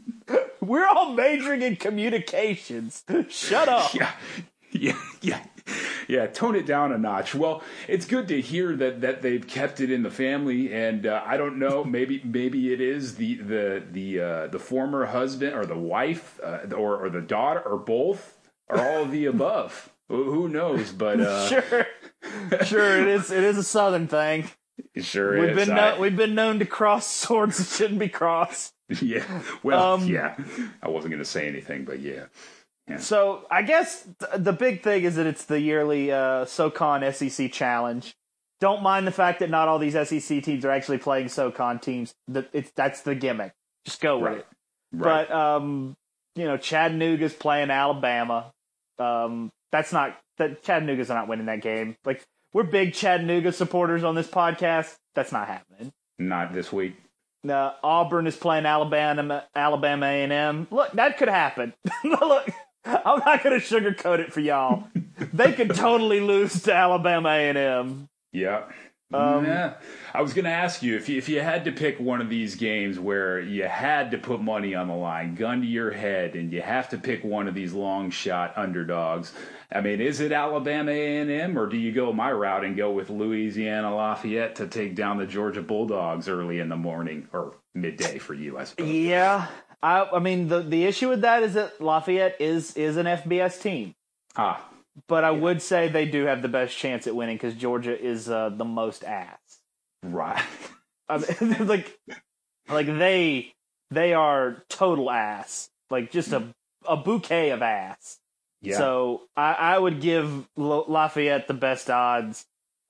We're all majoring in communications. Shut up. Yeah, yeah, yeah. Yeah, tone it down a notch. Well, it's good to hear that, that they've kept it in the family, and uh, I don't know, maybe maybe it is the the the uh, the former husband or the wife uh, or or the daughter or both or all of the above. Who knows? But uh, sure, sure, it is. It is a Southern thing. It sure we've is. Been I, no, we've been known to cross swords that shouldn't be crossed. Yeah. Well, Um, yeah. I wasn't going to say anything, but yeah. Yeah. So I guess th- the big thing is that it's the yearly uh, SoCon S E C Challenge. Don't mind the fact that not all these S E C teams are actually playing SoCon teams. That it's that's the gimmick. Just go with Right. it. Right. But um, you know, Chattanooga's playing Alabama. Um, that's not that Chattanooga's not winning that game. Like we're big Chattanooga supporters on this podcast. That's not happening. Not this week. Uh, Auburn is playing Alabama, Alabama A and M. Look, that could happen. Look, I'm not going to sugarcoat it for y'all. They could totally lose to Alabama A and M. Yeah. Um, yeah. I was going to ask you, if you, if you had to pick one of these games where you had to put money on the line, gun to your head, and you have to pick one of these long shot underdogs, I mean, is it Alabama A and M, or do you go my route and go with Louisiana Lafayette to take down the Georgia Bulldogs early in the morning, or midday for you, I suppose? Yeah. I, I mean, the, the issue with that is that Lafayette is, is an F B S team. Ah. but I yeah. would say they do have the best chance at winning because Georgia is uh, the most ass. Right. I mean, like, like they they are total ass. Like just a a bouquet of ass. Yeah. So I, I would give Lafayette the best odds.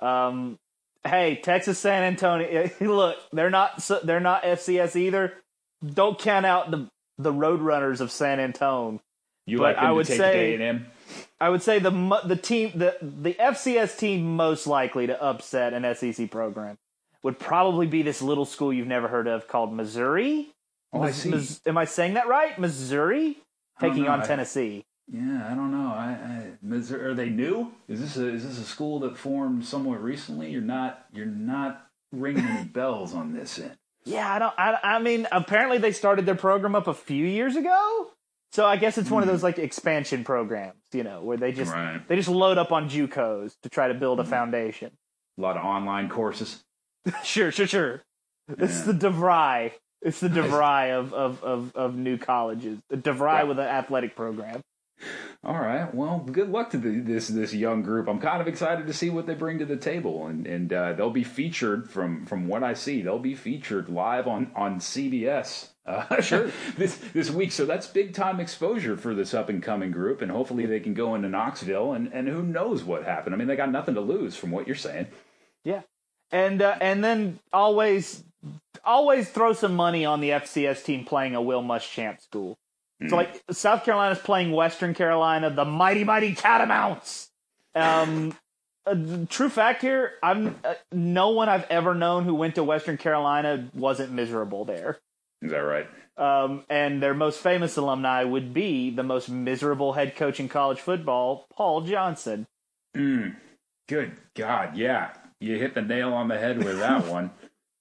Um, hey, Texas San Antonio. Look, they're not they're not F C S either. Don't count out the the Roadrunners of San Antone. You but like them I would to take say, A and M? I would say the the team the the F C S team most likely to upset an S E C program would probably be this little school you've never heard of called Missouri. Oh, Mis- I see. Mis- am I saying that right? Missouri taking on I, Tennessee. Yeah, I don't know. I, I Missouri, are they new? Is this a is this a school that formed somewhat recently? You're not you're not ringing any bells on this end. Yeah, I don't. I, I mean, apparently they started their program up a few years ago, so I guess it's one mm. of those like expansion programs, you know, where they just right. they just load up on JUCOs to try to build a mm. foundation. A lot of online courses. sure, sure, sure. Yeah. It's the DeVry. It's the DeVry of, of, of, of new colleges. The DeVry yeah. with an athletic program. All right. Well, good luck to the, this this young group. I'm kind of excited to see what they bring to the table, and and uh, they'll be featured from from what I see. They'll be featured live on on C B S. Uh, sure. this this week, so that's big time exposure for this up and coming group, and hopefully they can go into Knoxville, and and who knows what happened. I mean, they got nothing to lose from what you're saying. Yeah, and uh, and then always always throw some money on the F C S team playing a Will Muschamp school. So, like, South Carolina's playing Western Carolina, the mighty, mighty Catamounts. Um, uh, true fact here, I'm uh, no one I've ever known who went to Western Carolina wasn't miserable there. Is that right? Um, and their most famous alumni would be the most miserable head coach in college football, Paul Johnson. Mm. Good God, yeah. You hit the nail on the head with that one.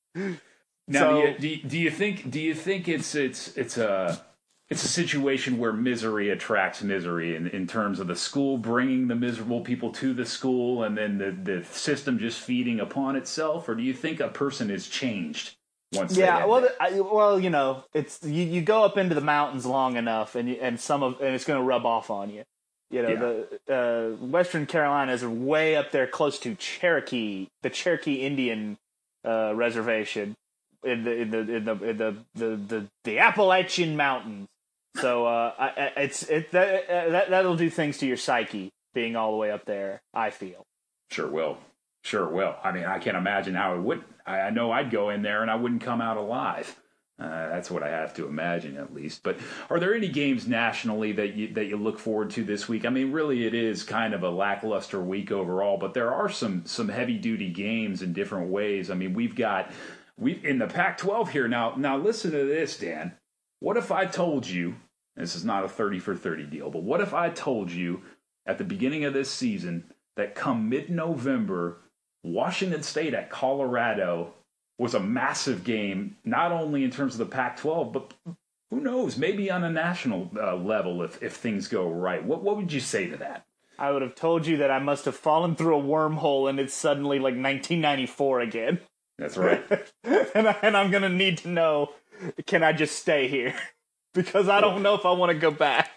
Now, so, do, you, do, you, do you think do you think it's it's it's a It's a situation where misery attracts misery in, in terms of the school bringing the miserable people to the school and then the, the system just feeding upon itself? Or do you think a person is changed once yeah, they well, the, I, well, you know, it's you, you go up into the mountains long enough and you, and some of and it's going to rub off on you. You know, yeah. the uh, Western Carolina is way up there close to Cherokee, the Cherokee Indian uh, reservation in the in the in the in the, the, the, the Appalachian Mountains. So uh, I, it's it that, that that'll do things to your psyche being all the way up there. I feel. Sure will, sure will. I mean, I can't imagine how it would. I, I know I'd go in there and I wouldn't come out alive. Uh, that's what I have to imagine, at least. But are there any games nationally that you that you look forward to this week? I mean, really, it is kind of a lackluster week overall, but there are some some heavy duty games in different ways. I mean, we've got we in the Pac twelve here now. Now, listen to this, Dan. What if I told you? This is not a thirty for thirty deal, but what if I told you at the beginning of this season that come mid-November, Washington State at Colorado was a massive game, not only in terms of the Pac twelve, but who knows, maybe on a national uh, level if, if things go right. What what would you say to that? I would have told you that I must have fallen through a wormhole and it's suddenly like nineteen ninety-four again. That's right. and, I, and I'm going to need to know, can I just stay here? Because I don't know if I want to go back.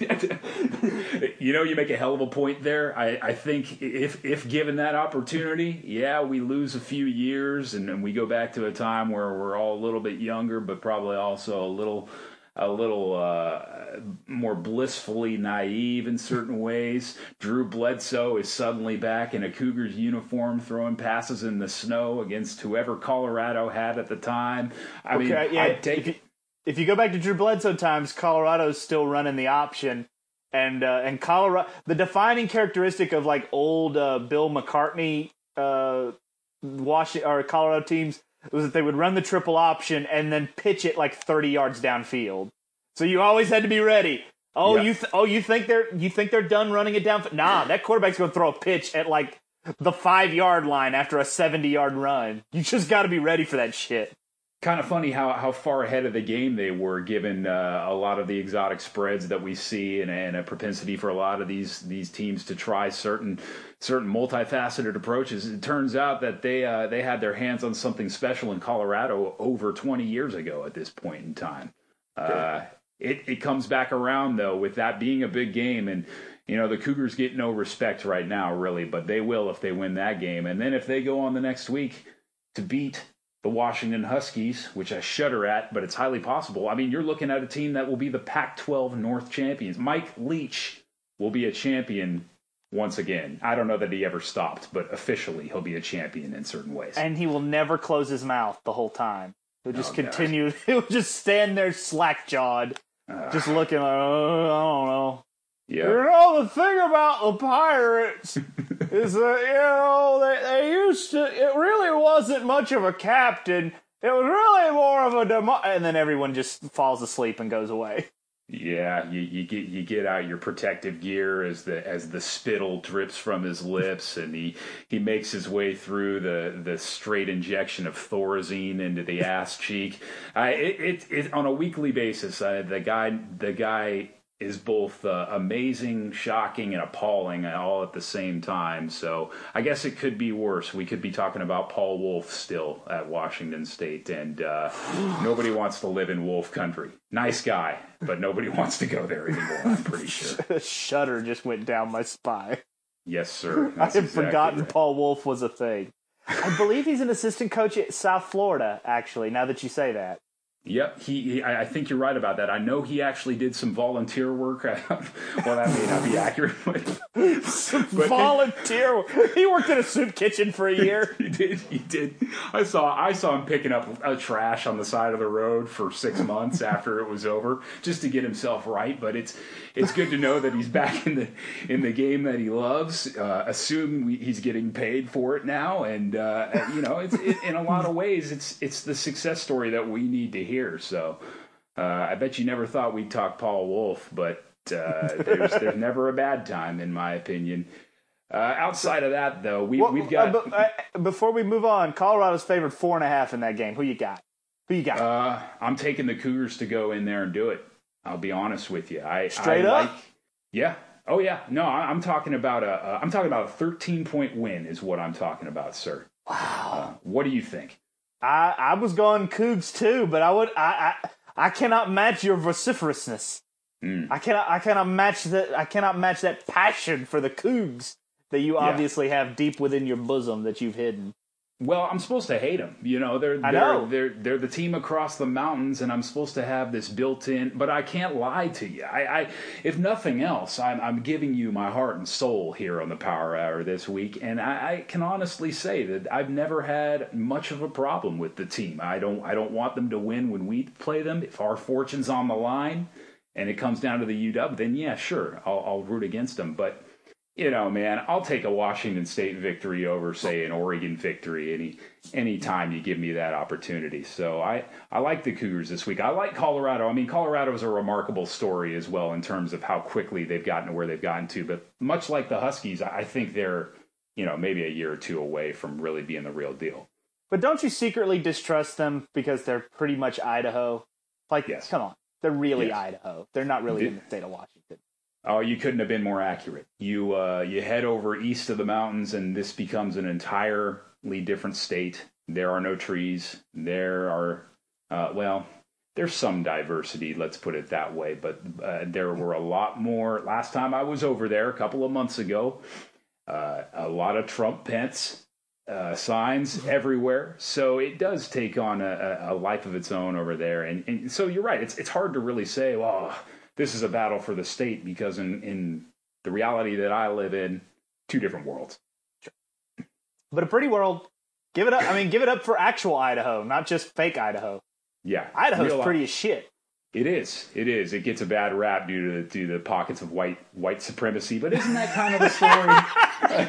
You know, you make a hell of a point there. I, I think if if given that opportunity, yeah, we lose a few years and, and we go back to a time where we're all a little bit younger, but probably also a little a little uh, more blissfully naive in certain ways. Drew Bledsoe is suddenly back in a Cougars uniform, throwing passes in the snow against whoever Colorado had at the time. I okay, mean, yeah, I'd take. If you, if you go back to Drew Bledsoe times, Colorado's still running the option. And uh, and Colorado, the defining characteristic of like old uh, Bill McCartney uh, Washington or Colorado teams was that they would run the triple option and then pitch it like thirty yards downfield. So you always had to be ready. Oh, yep. you th- oh you think they're you think they're done running it down? Nah, that quarterback's going to throw a pitch at like the five yard line after a seventy yard run. You just got to be ready for that shit. Kind of funny how, how far ahead of the game they were, given uh, a lot of the exotic spreads that we see, and, and a propensity for a lot of these these teams to try certain certain multifaceted approaches. It turns out that they uh, they had their hands on something special in Colorado over twenty years ago at this point in time. Uh, it it comes back around though, with that being a big game, and you know, the Cougars get no respect right now, really, but they will if they win that game. And then if they go on the next week to beat the Washington Huskies, which I shudder at, but it's highly possible. I mean, you're looking at a team that will be the Pac twelve North champions. Mike Leach will be a champion once again. I don't know that he ever stopped, but officially he'll be a champion in certain ways. And he will never close his mouth the whole time. He'll just Oh, continue. God. He'll just stand there slack-jawed, uh, just looking like, oh, I don't know. Yeah. You know, the thing about the Pirates is that, you know, they, they used to, it really wasn't much of a captain. It was really more of a demo. And then everyone just falls asleep and goes away. Yeah, you, you get you get out your protective gear as the as the spittle drips from his lips, and he, he makes his way through the, the straight injection of Thorazine into the ass cheek. I it, it, it on a weekly basis. Uh, the guy the guy is both uh, amazing, shocking, and appalling all at the same time. So I guess it could be worse. We could be talking about Paul Wolf still at Washington State, and uh, nobody wants to live in Wolf country. Nice guy, but nobody wants to go there anymore, I'm pretty sure. A shudder just went down my spine. Yes, sir. That's I had exactly forgotten right. Paul Wolf was a thing. I believe he's an assistant coach at South Florida, actually, now that you say that. Yep, he, he. I think you're right about that. I know he actually did some volunteer work. Well, that may not be accurate, but, but volunteer. Work. He worked in a soup kitchen for a year. He did. He did. I saw. I saw him picking up a trash on the side of the road for six months after it was over, just to get himself right. But it's it's good to know that he's back in the in the game that he loves. Uh, assume we, he's getting paid for it now, and uh, you know, it's it, in a lot of ways, it's it's the success story that we need to hear. Here, so uh, I bet you never thought we'd talk Paul Wolf, but uh, there's, there's never a bad time, in my opinion. Uh, outside of that, though, we, well, we've got. Uh, uh, before we move on, Colorado's favored four and a half in that game. Who you got? Who you got? Uh, I'm taking the Cougars to go in there and do it. I'll be honest with you. I straight I up. Like, yeah. Oh yeah. No, I, I'm talking about a. Uh, I'm talking about a thirteen point win is what I'm talking about, sir. Wow. Uh, what do you think? I, I was going Cougs too, but I would I, I I cannot match your vociferousness. Mm. I cannot I cannot match that I cannot match that passion for the Cougs that you yeah. obviously have deep within your bosom that you've hidden. Well, I'm supposed to hate them. You know, they're they're, I know. they're they're the team across the mountains, and I'm supposed to have this built-in. But I can't lie to you. I, I if nothing else, I'm I'm giving you my heart and soul here on the Power Hour this week, and I, I can honestly say that I've never had much of a problem with the team. I don't I don't want them to win when we play them. If our fortune's on the line, and it comes down to the U W, then yeah, sure, I'll, I'll root against them. But you know, man, I'll take a Washington State victory over, say, an Oregon victory any any time you give me that opportunity. So I, I like the Cougars this week. I like Colorado. I mean, Colorado is a remarkable story as well in terms of how quickly they've gotten to where they've gotten to. But much like the Huskies, I think they're, you know, maybe a year or two away from really being the real deal. But don't you secretly distrust them because they're pretty much Idaho? Like, yes. Come on. They're really yes. Idaho. They're not really Did, in the state of Washington. Oh, you couldn't have been more accurate. You uh, you head over east of the mountains, and this becomes an entirely different state. There are no trees. There are, uh, well, there's some diversity, let's put it that way. But uh, there were a lot more. Last time I was over there, a couple of months ago, uh, a lot of Trump Pence uh, signs everywhere. So it does take on a, a life of its own over there. And, and so you're right. It's it's hard to really say, well, this is a battle for the state, because in, in the reality that I live in, two different worlds. Sure. But a pretty world. Give it up. I mean, give it up for actual Idaho, not just fake Idaho. Yeah. Idaho's Real pretty as shit. It is. It is. It gets a bad rap due to, due to the pockets of white white supremacy. But isn't that kind of the story?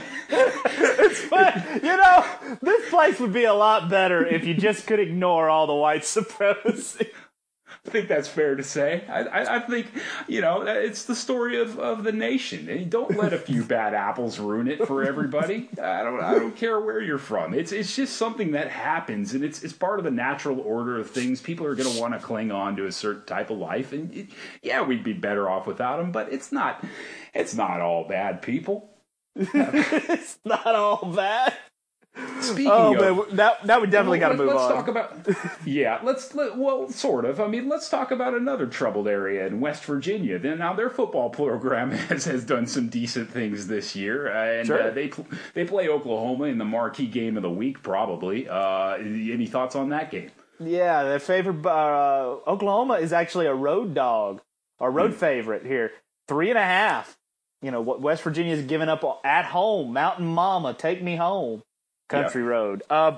It's fun. You know, this place would be a lot better if you just could ignore all the white supremacy. I think that's fair to say. I, I, I think, you know, it's the story of, of the nation. And don't let a few bad apples ruin it for everybody. I don't I don't care where you're from. It's it's just something that happens, and it's it's part of the natural order of things. People are going to want to cling on to a certain type of life, and it, yeah, we'd be better off without them. But it's not it's not all bad people. It's not all bad. speaking oh, of, man, that that we definitely got to move let's on. Talk about, yeah, let's let, well, sort of. I mean, let's talk about another troubled area in West Virginia. Then now their football program has, has done some decent things this year, uh, and sure. uh, they they play Oklahoma in the marquee game of the week, probably. Uh, any thoughts on that game? Yeah, their favorite uh, Oklahoma is actually a road dog, a road mm. favorite here, three and a half. You know what West Virginia's given up at home. Mountain Mama, take me home. Country yeah. road. Um,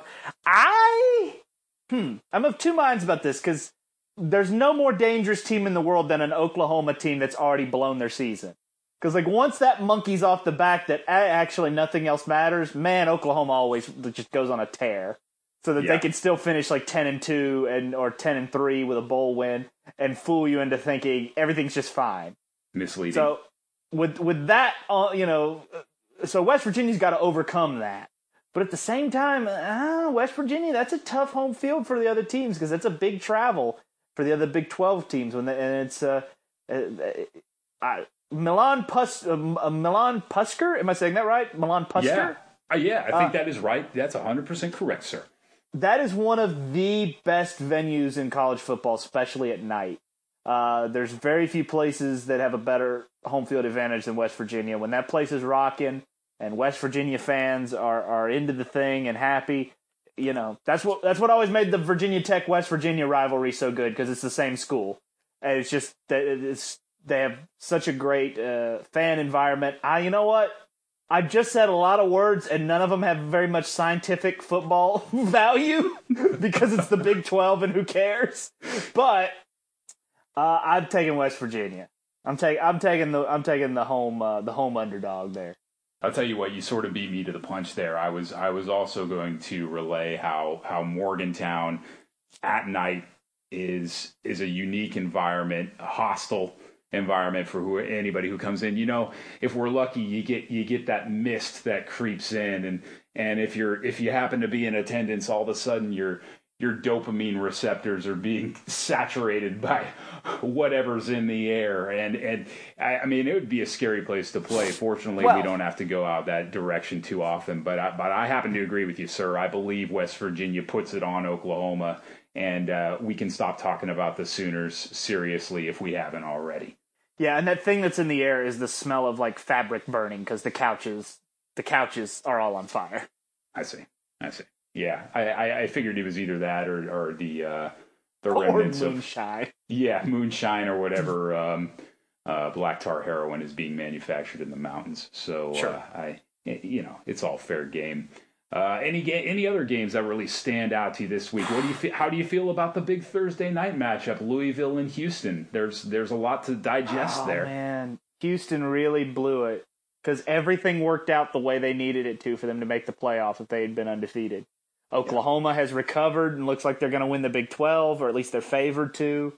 I, hmm, I'm of two minds about this because there's no more dangerous team in the world than an Oklahoma team that's already blown their season. Because like once that monkey's off the back, that actually nothing else matters. Man, Oklahoma always just goes on a tear. So that yeah. they can still finish like ten and two and or ten and three with a bowl win and fool you into thinking everything's just fine. Misleading. So with with that, uh, you know, so West Virginia's got to overcome that. But at the same time, uh, West Virginia, that's a tough home field for the other teams because it's a big travel for the other Big twelve teams. When they, and it's uh, uh, uh, Milan Pus uh, Milan Pusker. Am I saying that right? Milan Pusker. Yeah, uh, yeah, I think uh, that is right. That's one hundred percent correct, sir. That is one of the best venues in college football, especially at night. Uh, there's very few places that have a better home field advantage than West Virginia. When that place is rocking and West Virginia fans are, are into the thing and happy, you know, that's what that's what always made the Virginia Tech West Virginia rivalry so good because it's the same school. And it's just that it's they have such a great uh, fan environment. I, you know what? I just said a lot of words, and none of them have very much scientific football value because it's the Big twelve, and who cares? But uh, I'm taking West Virginia. I'm taking I'm taking the I'm taking the home uh, the home underdog there. I'll tell you what, you sort of beat me to the punch there. I was I was also going to relay how how Morgantown at night is is a unique environment, a hostile environment for who anybody who comes in. You know, if we're lucky, you get you get that mist that creeps in, and and if you're if you happen to be in attendance, all of a sudden your your dopamine receptors are being saturated by whatever's in the air, and and I, I mean it would be a scary place to play. Fortunately, well, we don't have to go out that direction too often. But I, but I happen to agree with you, sir. I believe West Virginia puts it on Oklahoma. And uh, we can stop talking about the Sooners seriously if we haven't already. Yeah, and that thing that's in the air is the smell of like fabric burning because the couches, the couches are all on fire. I see. I see. Yeah, I, I, I figured it was either that or or the uh, the or remnants moonshine. of yeah, moonshine or whatever um, uh, black tar heroin is being manufactured in the mountains. So sure. uh, I, you know, it's all fair game. Uh, any ga- any other games that really stand out to you this week? What do you fe- How do you feel about the big Thursday night matchup, Louisville and Houston? There's there's a lot to digest oh, there. Man, Houston really blew it because everything worked out the way they needed it to for them to make the playoff if they had been undefeated. Oklahoma yeah. has recovered and looks like they're going to win the Big twelve, or at least they're favored to.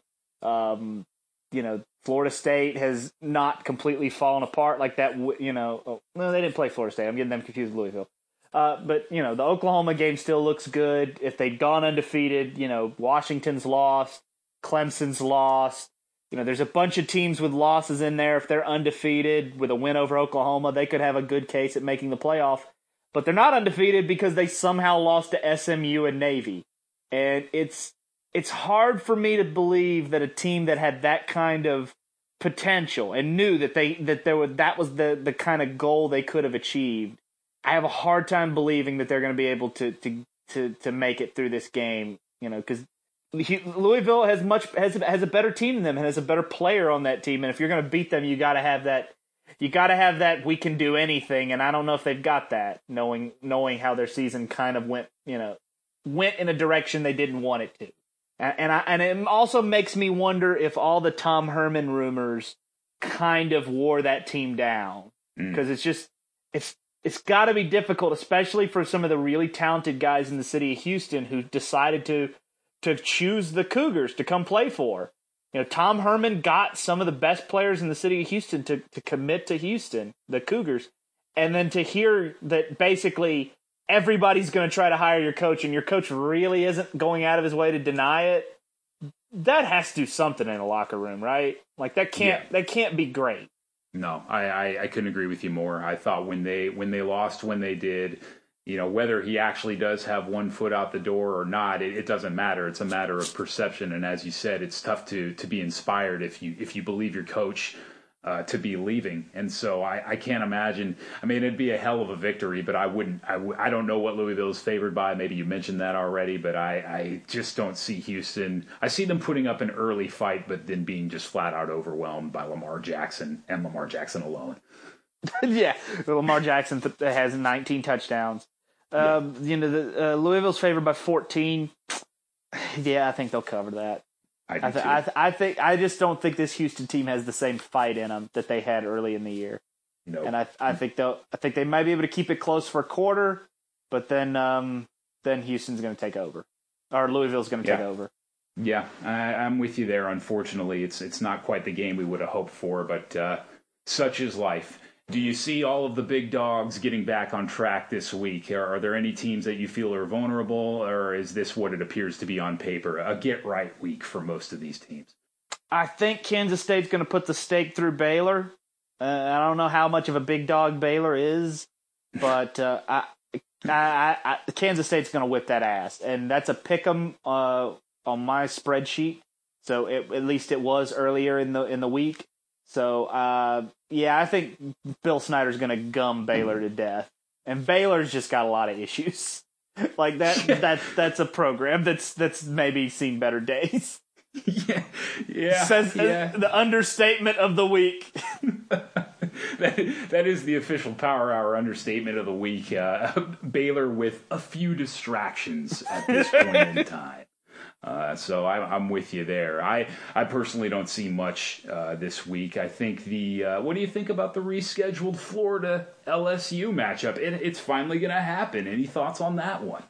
Um, you know, Florida State has not completely fallen apart like that. You know, oh, no, they didn't play Florida State. I'm getting them confused with Louisville. Uh, but, you know, the Oklahoma game still looks good. If they'd gone undefeated, you know, Washington's lost, Clemson's lost. You know, there's a bunch of teams with losses in there. If they're undefeated with a win over Oklahoma, they could have a good case at making the playoff. But they're not undefeated because they somehow lost to S M U and Navy. And it's it's hard for me to believe that a team that had that kind of potential and knew that they that there was that was the, the kind of goal they could have achieved. I have a hard time believing that they're going to be able to to to to make it through this game, you know, because Louisville has much has has a better team than them and has a better player on that team, and if you're going to beat them, you got to have that you got to have that we can do anything, and I don't know if they've got that, knowing knowing how their season kind of went, you know, went in a direction they didn't want it to, and, and I and it also makes me wonder if all the Tom Herman rumors kind of wore that team down, because mm. it's just it's. It's got to be difficult, especially for some of the really talented guys in the city of Houston who decided to to choose the Cougars to come play for. You know, Tom Herman got some of the best players in the city of Houston to, to commit to Houston, the Cougars, and then to hear that basically everybody's going to try to hire your coach and your coach really isn't going out of his way to deny it, that has to do something in a locker room, right? Like that can't yeah. that can't be great. No, I, I, I couldn't agree with you more. I thought when they when they lost when they did, you know, whether he actually does have one foot out the door or not, it, it doesn't matter. It's a matter of perception. And as you said, it's tough to to be inspired if you if you believe your coach uh, to be leaving. And so I, I can't imagine. I mean, it'd be a hell of a victory, but I wouldn't. I, w- I don't know what Louisville is favored by. Maybe you mentioned that already, but I, I just don't see Houston. I see them putting up an early fight, but then being just flat out overwhelmed by Lamar Jackson and Lamar Jackson alone. Yeah, Lamar Jackson th- has nineteen touchdowns. Um, yeah. You know, the, uh, Louisville's favored by fourteen. Yeah, I think they'll cover that. I, do I, th- too. I, th- I think I just don't think this Houston team has the same fight in them that they had early in the year. No. And I, I think they'll, I think they might be able to keep it close for a quarter, but then, um, then Houston's going to take over, or Louisville's going to Yeah. take over. Yeah, I, I'm with you there. Unfortunately, it's it's not quite the game we would have hoped for, but uh, such is life. Do you see all of the big dogs getting back on track this week? Are, are there any teams that you feel are vulnerable, or is this what it appears to be on paper, a get-right week for most of these teams? I think Kansas State's going to put the stake through Baylor. Uh, I don't know how much of a big dog Baylor is, but uh, I, I, I, Kansas State's going to whip that ass, and that's a pick 'em uh, on my spreadsheet. So it, at least it was earlier in the in the week. So uh, yeah, I think Bill Snyder's going to gum Baylor to death, and Baylor's just got a lot of issues. Like that, that that's a program that's that's maybe seen better days. Yeah, yeah, Says yeah. the understatement of the week. that, that is the official Power Hour understatement of the week. Uh, Baylor with a few distractions at this point in time. Uh, so I, I'm with you there. I, I personally don't see much uh, this week. I think the uh, what do you think about the rescheduled Florida L S U matchup? It, it's finally going to happen. Any thoughts on that one?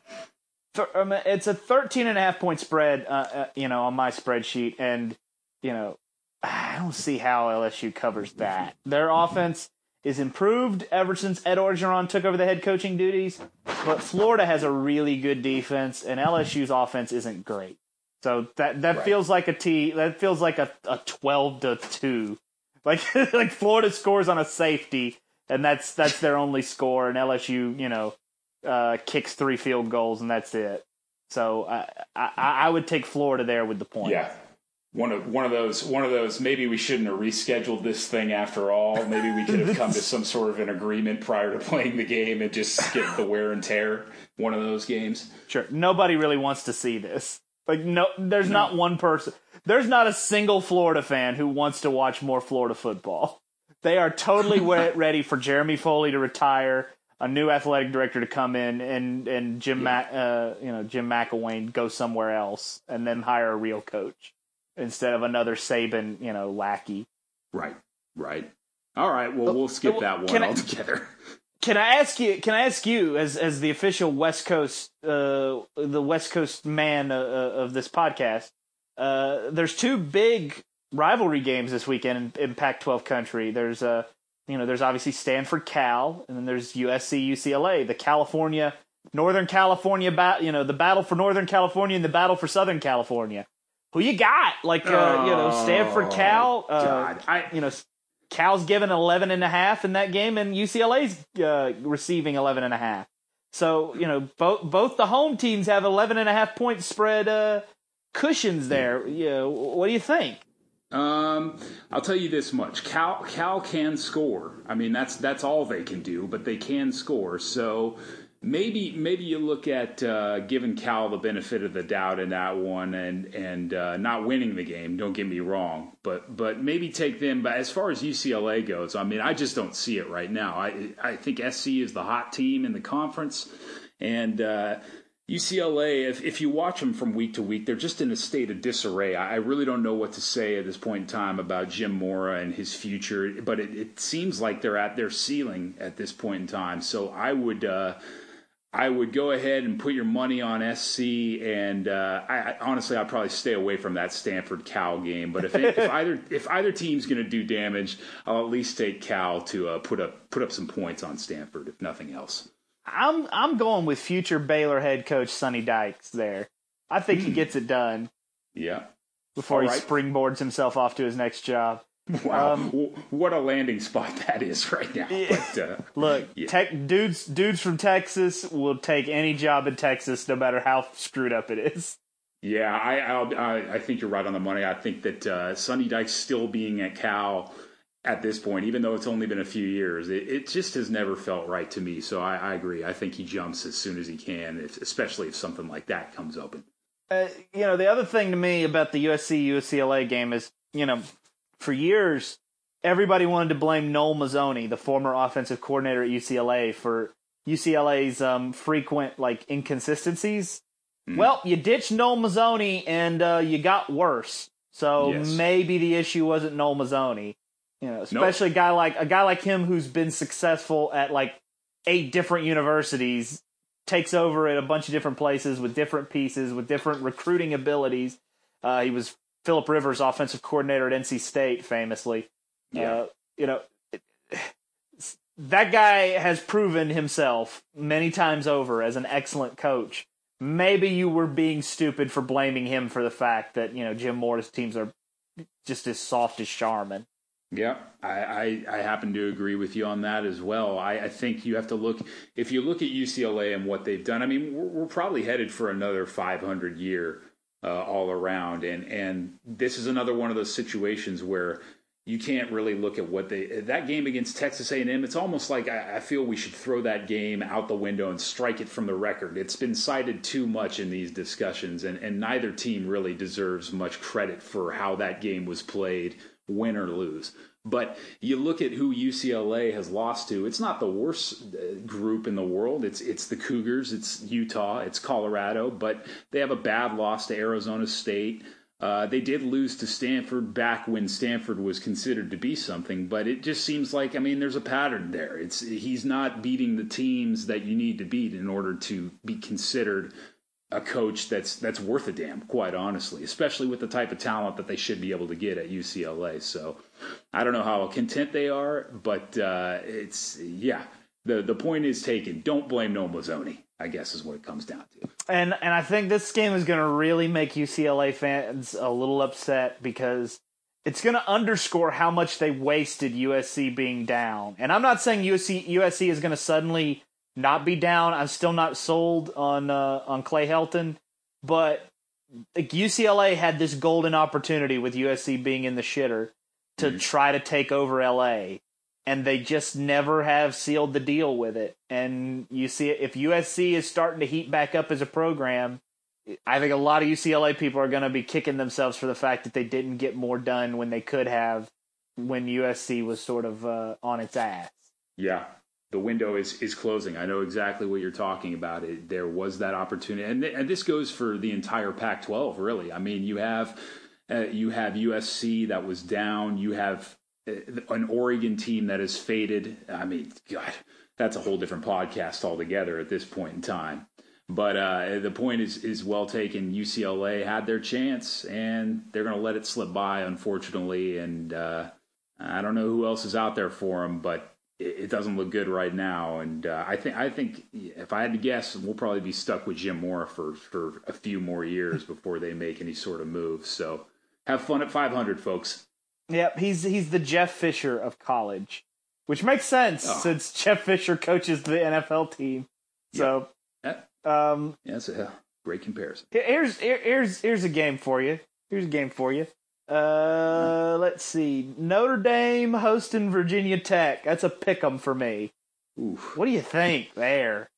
It's a thirteen and a half point spread, uh, uh, you know, on my spreadsheet, and you know, I don't see how L S U covers that. Their offense is improved ever since Ed Orgeron took over the head coaching duties, but Florida has a really good defense, and L S U's offense isn't great. So that that Right. feels like a T. That feels like a, a twelve to two. Like like Florida scores on a safety, and that's that's their only score, and L S U, you know, uh, kicks three field goals, and that's it. So uh, I I would take Florida there with the point. Yeah. One of one of those one of those maybe we shouldn't have rescheduled this thing after all. Maybe we could have come to some sort of an agreement prior to playing the game and just skip the wear and tear. One of those games. Sure. Nobody really wants to see this. Like no there's No. not one person. There's not a single Florida fan who wants to watch more Florida football. They are totally we- ready for Jeremy Foley to retire, a new athletic director to come in, and and Jim Yeah. Mac, uh, you know Jim McElwain go somewhere else, and then hire a real coach instead of another Saban, you know, lackey. Right. Right. All right. Well, we'll skip Well, that one can I- altogether. Can I ask you? Can I ask you, as as the official West Coast, uh, the West Coast man uh, of this podcast? Uh, there's two big rivalry games this weekend in, in Pac twelve country. There's uh, you know, there's obviously Stanford Cal, and then there's U S C U C L A. The California, Northern California, bat, you know, the battle for Northern California and the battle for Southern California. Who you got? Like uh, you know, Stanford Cal. Uh, God, I you know. Cal's given eleven and a half in that game, and U C L A's uh, receiving eleven and a half. So, you know, both both the home teams have eleven and a half point spread uh, cushions there. You know, what do you think? Um, I'll tell you this much: Cal Cal can score. I mean, that's that's all they can do, but they can score. So maybe maybe you look at uh, giving Cal the benefit of the doubt in that one, and and uh, not winning the game. Don't get me wrong, but but maybe take them. But as far as U C L A goes, I mean, I just don't see it right now. I I think S C is the hot team in the conference, and uh, U C L A, if, if you watch them from week to week, they're just in a state of disarray. I, I really don't know what to say at this point in time about Jim Mora and his future, but it, it seems like they're at their ceiling at this point in time. So I would uh, I would go ahead and put your money on S C, and uh, I, I honestly I'd probably stay away from that Stanford Cal game. But if it, if either if either team's going to do damage, I'll at least take Cal to uh, put up put up some points on Stanford, if nothing else. I'm I'm going with future Baylor head coach Sonny Dykes there. I think he gets it done Yeah. before All he right. springboards himself off to his next job. Wow, Um, what a landing spot that is right now. But, uh, Look, yeah. tech, dudes, dudes from Texas will take any job in Texas, no matter how screwed up it is. Yeah, I I'll, I I think you're right on the money. I think that uh, Sonny Dykes still being at Cal at this point, even though it's only been a few years, it, it just has never felt right to me. So I, I agree. I think he jumps as soon as he can, if, especially if something like that comes open. Uh, you know, the other thing to me about the U S C U C L A game is, you know, for years, everybody wanted to blame Noel Mazzoni, the former offensive coordinator at U C L A, for U C L A's um, frequent like inconsistencies. Mm. Well, you ditched Noel Mazzoni and uh, you got worse. So yes. Maybe the issue wasn't Noel Mazzoni. You know, especially nope. a guy like a guy like him who's been successful at like eight different universities, takes over at a bunch of different places with different pieces, with different recruiting abilities. Uh, he was Phillip Rivers' offensive coordinator at N C State, famously. Yeah. Uh, you know, it, that guy has proven himself many times over as an excellent coach. Maybe you were being stupid for blaming him for the fact that, you know, Jim Morris teams are just as soft as Charmin. Yeah, I, I, I happen to agree with you on that as well. I, I think you have to look, if you look at U C L A and what they've done, I mean, we're, we're probably headed for another five hundred year uh, all around. And, and this is another one of those situations where you can't really look at what they, that game against Texas A and M, it's almost like I, I feel we should throw that game out the window and strike it from the record. It's been cited too much in these discussions, and, and neither team really deserves much credit for how that game was played, win or lose. But you look at who U C L A has lost to, it's not the worst group in the world. It's it's the Cougars, it's Utah, it's Colorado, but they have a bad loss to Arizona State. Uh, they did lose to Stanford back when Stanford was considered to be something, but it just seems like, I mean, there's a pattern there. It's he's not beating the teams that you need to beat in order to be considered a coach that's that's worth a damn, quite honestly, especially with the type of talent that they should be able to get at U C L A. So I don't know how content they are, but uh, it's, yeah, the the point is taken. Don't blame Noel Mazzoni, I guess is what it comes down to. And and I think this game is going to really make U C L A fans a little upset because it's going to underscore how much they wasted U S C being down. And I'm not saying U S C U S C is going to suddenly not be down. I'm still not sold on uh, on Clay Helton, but like, U C L A had this golden opportunity with U S C being in the shitter to mm-hmm. try to take over L A, and they just never have sealed the deal with it. And you see, if U S C is starting to heat back up as a program, I think a lot of U C L A people are going to be kicking themselves for the fact that they didn't get more done when they could have when U S C was sort of uh, on its ass. Yeah. The window is, is closing. I know exactly what you're talking about. It, there was that opportunity, and th- and this goes for the entire Pac twelve. Really, I mean, you have uh, you have U S C that was down. You have uh, an Oregon team that has faded. I mean, God, that's a whole different podcast altogether at this point in time. But uh, the point is is well taken. U C L A had their chance, and they're going to let it slip by, unfortunately. And uh, I don't know who else is out there for them, but it doesn't look good right now, and uh, I think I think if I had to guess, we'll probably be stuck with Jim Mora for, for a few more years before they make any sort of move. So have fun at five hundred, folks. Yep, he's he's the Jeff Fisher of college, which makes sense oh. since Jeff Fisher coaches the N F L team. So, yep. um, yeah, that's a great comparison. Here's here's here's a game for you. Here's a game for you. Uh, let's see. Notre Dame hosting Virginia Tech. That's a pick'em for me. Oof. What do you think there?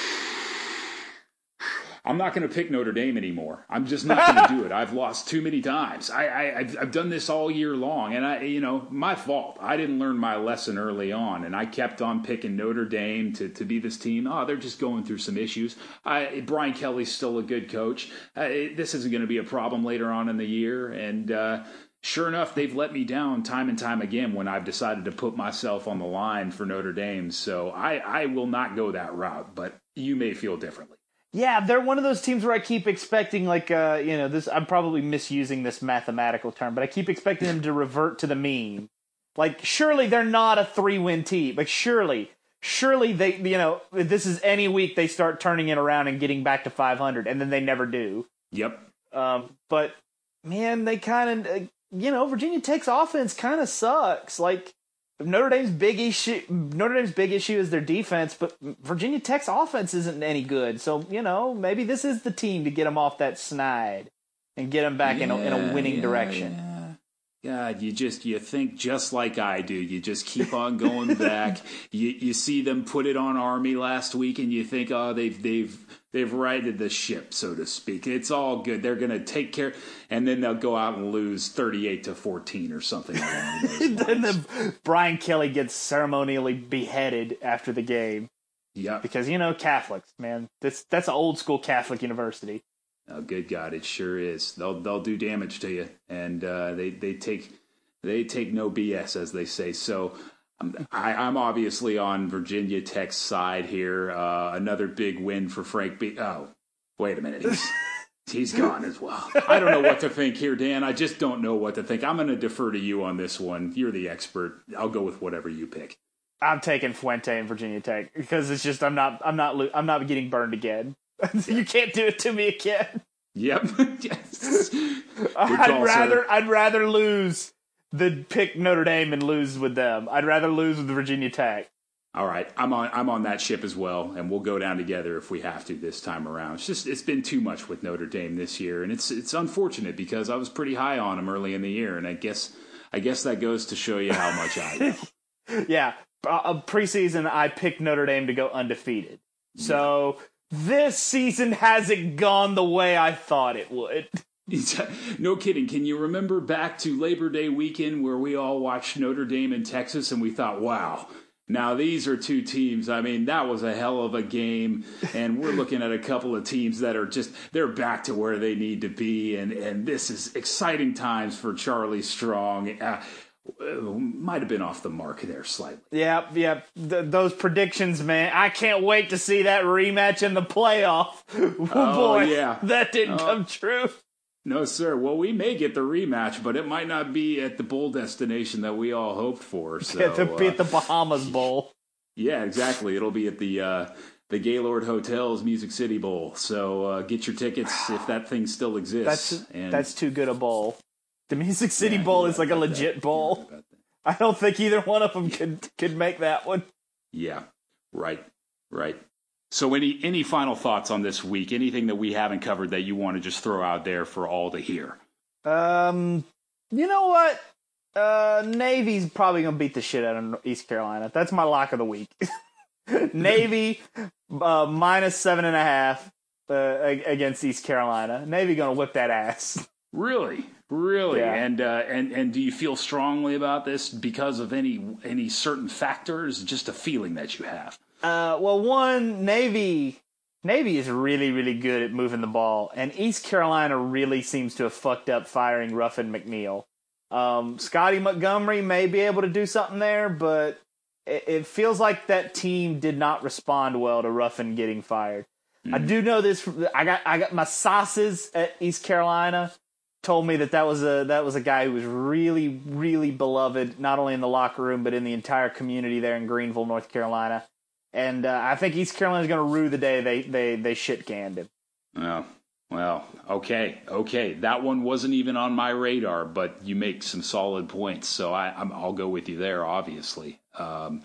I'm not going to pick Notre Dame anymore. I'm just not going to do it. I've lost too many times. I, I, I've, I've done this all year long, and I, you know, my fault. I didn't learn my lesson early on, and I kept on picking Notre Dame to, to be this team. Oh, they're just going through some issues. I, Brian Kelly's still a good coach. Uh, this isn't going to be a problem later on in the year, and uh, sure enough, they've let me down time and time again when I've decided to put myself on the line for Notre Dame. So I, I will not go that route, but you may feel differently. Yeah, they're one of those teams where I keep expecting, like, uh, you know, this. I'm probably misusing this mathematical term, but I keep expecting them to revert to the mean. Like, surely they're not a three-win team. Like, surely, surely they, you know, if this is any week they start turning it around and getting back to five hundred, and then they never do. Yep. Um, but man, they kind of you know, Virginia Tech's offense kind of sucks. Like, Notre Dame's big issue, Notre Dame's big issue is their defense, but Virginia Tech's offense isn't any good. So, you know, maybe this is the team to get them off that snide and get them back yeah, in, a, in a winning yeah, direction. Yeah. God, you just you think just like I do. You just keep on going back. you you see them put it on Army last week, and you think, oh, they've they've they've righted the ship, so to speak. It's all good. They're going to take care, and then they'll go out and lose thirty-eight to fourteen or something along those lines. Then the, Brian Kelly gets ceremonially beheaded after the game. Yeah, because you know Catholics, man. That's that's an old school Catholic university. Oh, good God, it sure is. They'll they'll do damage to you, and uh, they they take they take no B S, as they say. So I'm, I, I'm obviously on Virginia Tech's side here. Uh, another big win for Frank B. Oh, wait a minute, he's he's gone as well. I don't know what to think here, Dan. I just don't know what to think. I'm going to defer to you on this one. You're the expert. I'll go with whatever you pick. I'm taking Fuente and Virginia Tech because it's just I'm not I'm not I'm not getting burned again. You can't do it to me again. Yep. Yes. I'd call, rather sir. I'd rather lose than pick Notre Dame and lose with them. I'd rather lose with Virginia Tech. All right, I'm on I'm on that ship as well, and we'll go down together if we have to this time around. It's just it's been too much with Notre Dame this year, and it's it's unfortunate because I was pretty high on them early in the year, and I guess I guess that goes to show you how much I know. Yeah, uh, preseason I picked Notre Dame to go undefeated, so. Yeah. This season hasn't gone the way I thought it would. No kidding. Can you remember back to Labor Day weekend where we all watched Notre Dame and Texas and we thought, wow, now these are two teams. I mean, that was a hell of a game. And we're looking at a couple of teams that are just, they're back to where they need to be. And, and this is exciting times for Charlie Strong. Uh, might have been off the mark there slightly. Yep, yep. Th- those predictions, man. I can't wait to see that rematch in the playoff. Oh, oh boy, yeah. That didn't oh. come true. No, sir. Well, we may get the rematch, but it might not be at the bowl destination that we all hoped for. So, It'll be uh, at the Bahamas Bowl. Yeah, exactly. It'll be at the uh, the Gaylord Hotel's Music City Bowl. So uh, get your tickets if that thing still exists. That's, and that's too good a bowl. The Music City yeah, Bowl is like a legit that. bowl. I don't think either one of them could could make that one. Yeah, right, right. So any any final thoughts on this week? Anything that we haven't covered that you want to just throw out there for all to hear? Um, you know what? Uh, Navy's probably going to beat the shit out of East Carolina. That's my lock of the week. Navy uh, minus seven and a half uh, against East Carolina. Navy going to whip that ass. Really? Really, yeah. and uh, and and do you feel strongly about this because of any any certain factors? Just a feeling that you have. Uh, well, one Navy Navy is really really good at moving the ball, and East Carolina really seems to have fucked up firing Ruffin McNeil. Um, Scotty Montgomery may be able to do something there, but it, it feels like that team did not respond well to Ruffin getting fired. Mm-hmm. I do know this. I got I got my sauces at East Carolina. Told me that that was a that was a guy who was really really beloved not only in the locker room but in the entire community there in Greenville, North Carolina, and uh, I think East Carolina is going to rue the day they they they shit canned him. Well, well, okay, okay, that one wasn't even on my radar, but you make some solid points, so I I'm, I'll go with you there. Obviously, um,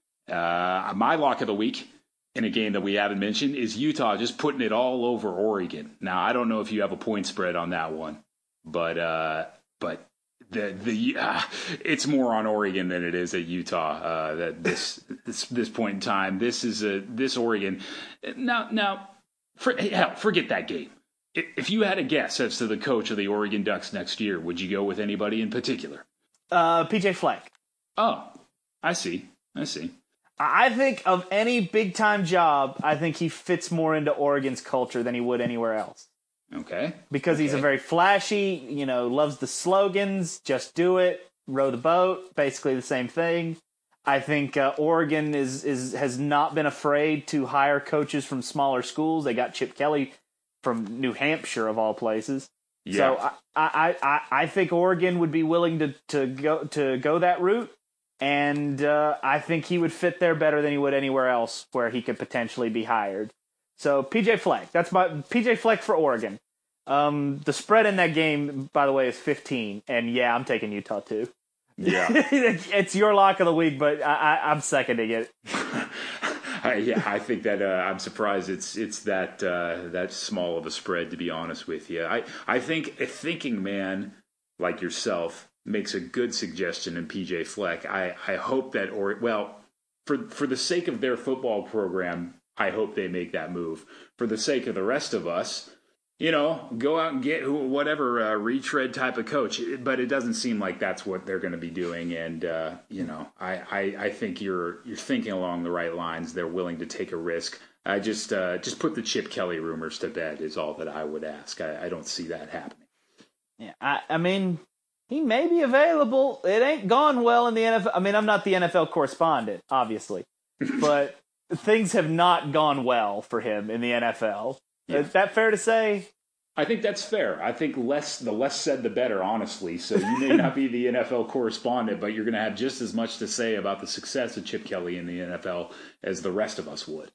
uh, my lock of the week in a game that we haven't mentioned is Utah just putting it all over Oregon. Now I don't know if you have a point spread on that one. But uh, but the the uh, it's more on Oregon than it is at Utah. Uh, that this this this point in time, this is a this Oregon. Now now, for, hell, forget that game. If you had a guess as to the coach of the Oregon Ducks next year, would you go with anybody in particular? Uh, P J Fleck. Oh, I see. I see. I think of any big time job, I think he fits more into Oregon's culture than he would anywhere else. Okay. Because okay. he's a very flashy, you know, loves the slogans, just do it, row the boat, basically the same thing. I think uh, Oregon is is has not been afraid to hire coaches from smaller schools. They got Chip Kelly from New Hampshire, of all places. Yeah. So I, I, I, I think Oregon would be willing to, to go to go that route, and uh, I think he would fit there better than he would anywhere else where he could potentially be hired. So P J Fleck, that's my P J Fleck for Oregon. Um, the spread in that game, by the way, is fifteen, and yeah, I'm taking Utah too. Yeah, it's your lock of the week, but I, I, I'm seconding it. I, yeah, I think that uh, I'm surprised it's it's that uh, that small of a spread. To be honest with you, I I think a thinking man like yourself makes a good suggestion in P J Fleck. I I hope that, or well, for for the sake of their football program, I hope they make that move. For the sake of the rest of us, you know, go out and get who, whatever uh, retread type of coach. But it doesn't seem like that's what they're going to be doing. And uh, you know, I, I, I think you're you're thinking along the right lines. They're willing to take a risk. I just uh, just put the Chip Kelly rumors to bed is all that I would ask. I, I don't see that happening. Yeah, I, I mean, he may be available. It ain't gone well in the N F L. I mean, I'm not the N F L correspondent, obviously, but things have not gone well for him in the N F L. Yeah. Is that fair to say? I think that's fair. I think less the less said, the better, honestly. So you may not be the N F L correspondent, but you're going to have just as much to say about the success of Chip Kelly in the N F L as the rest of us would.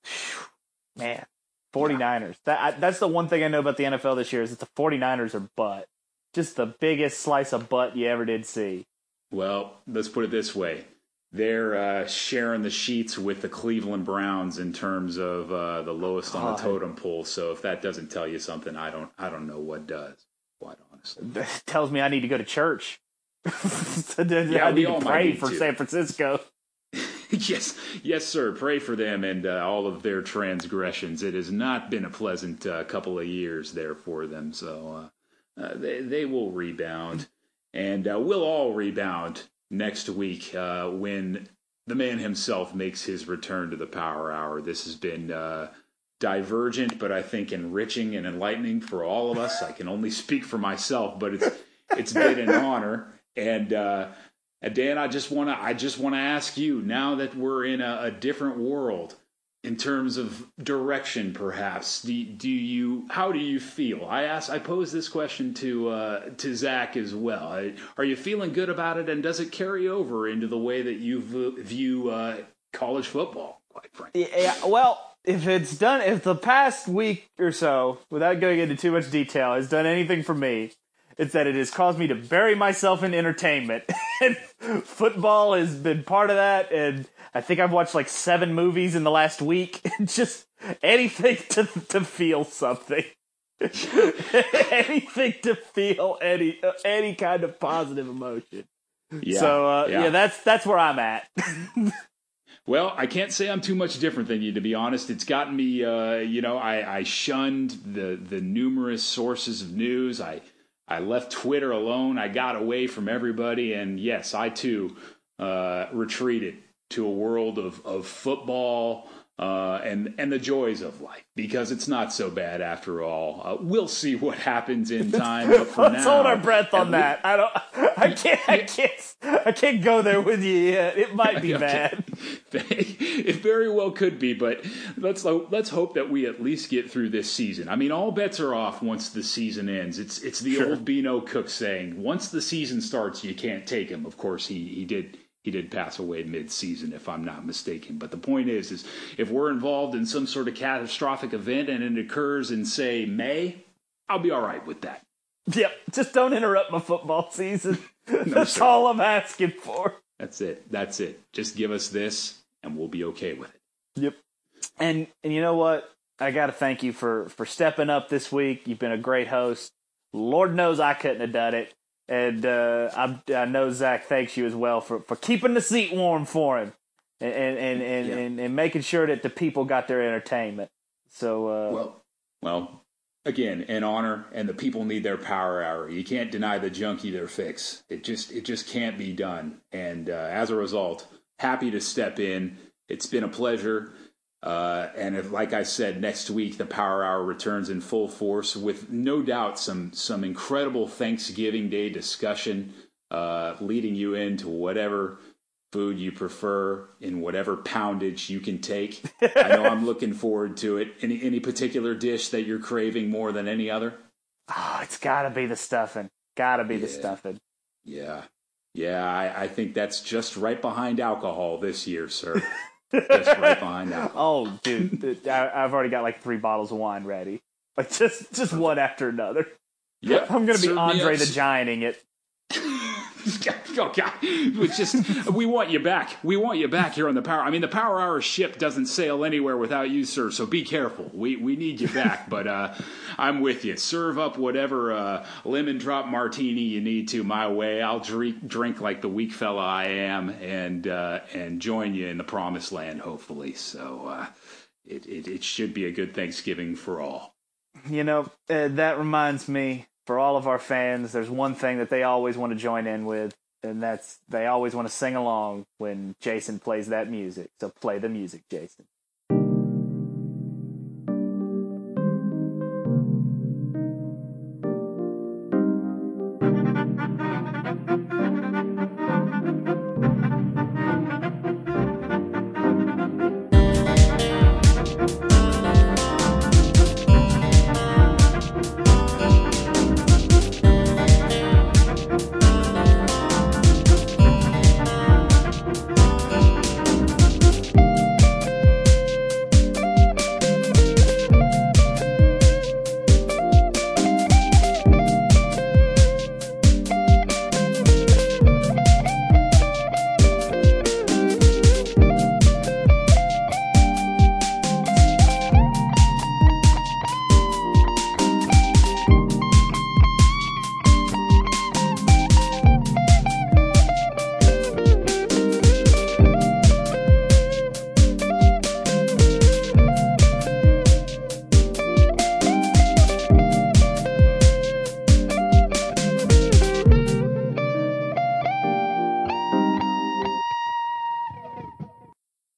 Man, 49ers. That I, That's the one thing I know about the N F L this year is that the 49ers are butt. Just the biggest slice of butt you ever did see. Well, let's put it this way. They're uh, sharing the sheets with the Cleveland Browns in terms of uh, the lowest on the totem pole. So if that doesn't tell you something, I don't I don't know what does. Quite honestly, that tells me I need to go to church. I yeah, need to pray for to. San Francisco. yes, yes, sir. Pray for them and uh, all of their transgressions. It has not been a pleasant uh, couple of years there for them. So uh, uh, they they will rebound, and uh, we'll all rebound next week uh, when the man himself makes his return to the Power Hour. This has been uh, divergent, but I think enriching and enlightening for all of us. I can only speak for myself, but it's it's been an honor. And uh, Dan, I just want to I just want to ask you, now that we're in a, a different world in terms of direction, perhaps, do, do you how do you feel? I ask I pose this question to uh, to Zach as well. Are you feeling good about it, and does it carry over into the way that you v- view uh, college football? Quite frankly, yeah. Well, if it's done, if the past week or so, without going into too much detail, has done anything for me, it's that it has caused me to bury myself in entertainment. And football has been part of that, and I think I've watched like seven movies in the last week. Just anything to to feel something. Anything to feel any any kind of positive emotion. Yeah, so uh, yeah. yeah, that's that's where I'm at. Well, I can't say I'm too much different than you, to be honest. It's gotten me, uh, you know, I, I shunned the the numerous sources of news. I I left Twitter alone. I got away from everybody, and yes, I too uh, retreated to a world of, of football uh, and and the joys of life, because it's not so bad after all. Uh, we'll see what happens in time. But for Let's now, hold our breath on that. I don't. I can't. I can't. I can't go there with you yet. It might be bad. It very well could be, but let's let's hope that we at least get through this season. I mean, all bets are off once the season ends. It's it's the sure. old Beano Cook saying: once the season starts, you can't take him. Of course, he he did. He did pass away mid-season, if I'm not mistaken. But the point is, is if we're involved in some sort of catastrophic event and it occurs in, say, May, I'll be all right with that. Yep, just don't interrupt my football season. No, That's sir. all I'm asking for. That's it. That's it. Just give us this, and we'll be okay with it. Yep. And and you know what? I got to thank you for, for stepping up this week. You've been a great host. Lord knows I couldn't have done it. And uh, I, I know Zach thanks you as well for, for keeping the seat warm for him and and, and, and, yeah. and, and making sure that the people got their entertainment. So uh, well, well, again, an honor, and the people need their power hour. You can't deny the junkie their fix. It just it just can't be done. And uh, as a result, happy to step in. It's been a pleasure. Uh, and if, like I said, next week the Power Hour returns in full force with no doubt some some incredible Thanksgiving Day discussion uh, leading you into whatever food you prefer in whatever poundage you can take. I know I'm looking forward to it. Any any particular dish that you're craving more than any other? Oh, it's got to be the stuffing. Got to be yeah. the stuffing. Yeah. Yeah, I, I think that's just right behind alcohol this year, sir. Just right behind alcohol. Oh, dude, I, I've already got like three bottles of wine ready. Like just just one after another. Yep. I'm gonna be Serve me Andre up. the Gianting it. Oh God! It's just we want you back. We want you back here on the Power. I mean, the Power Hour ship doesn't sail anywhere without you, sir. So be careful. We we need you back. But uh, I'm with you. Serve up whatever uh, lemon drop martini you need to my way. I'll drink drink like the weak fella I am, and uh, and join you in the promised land, hopefully. So uh, it, it it should be a good Thanksgiving for all. You know, uh, that reminds me, for all of our fans, there's one thing that they always want to join in with, and that's they always want to sing along when Jason plays that music. So play the music, Jason.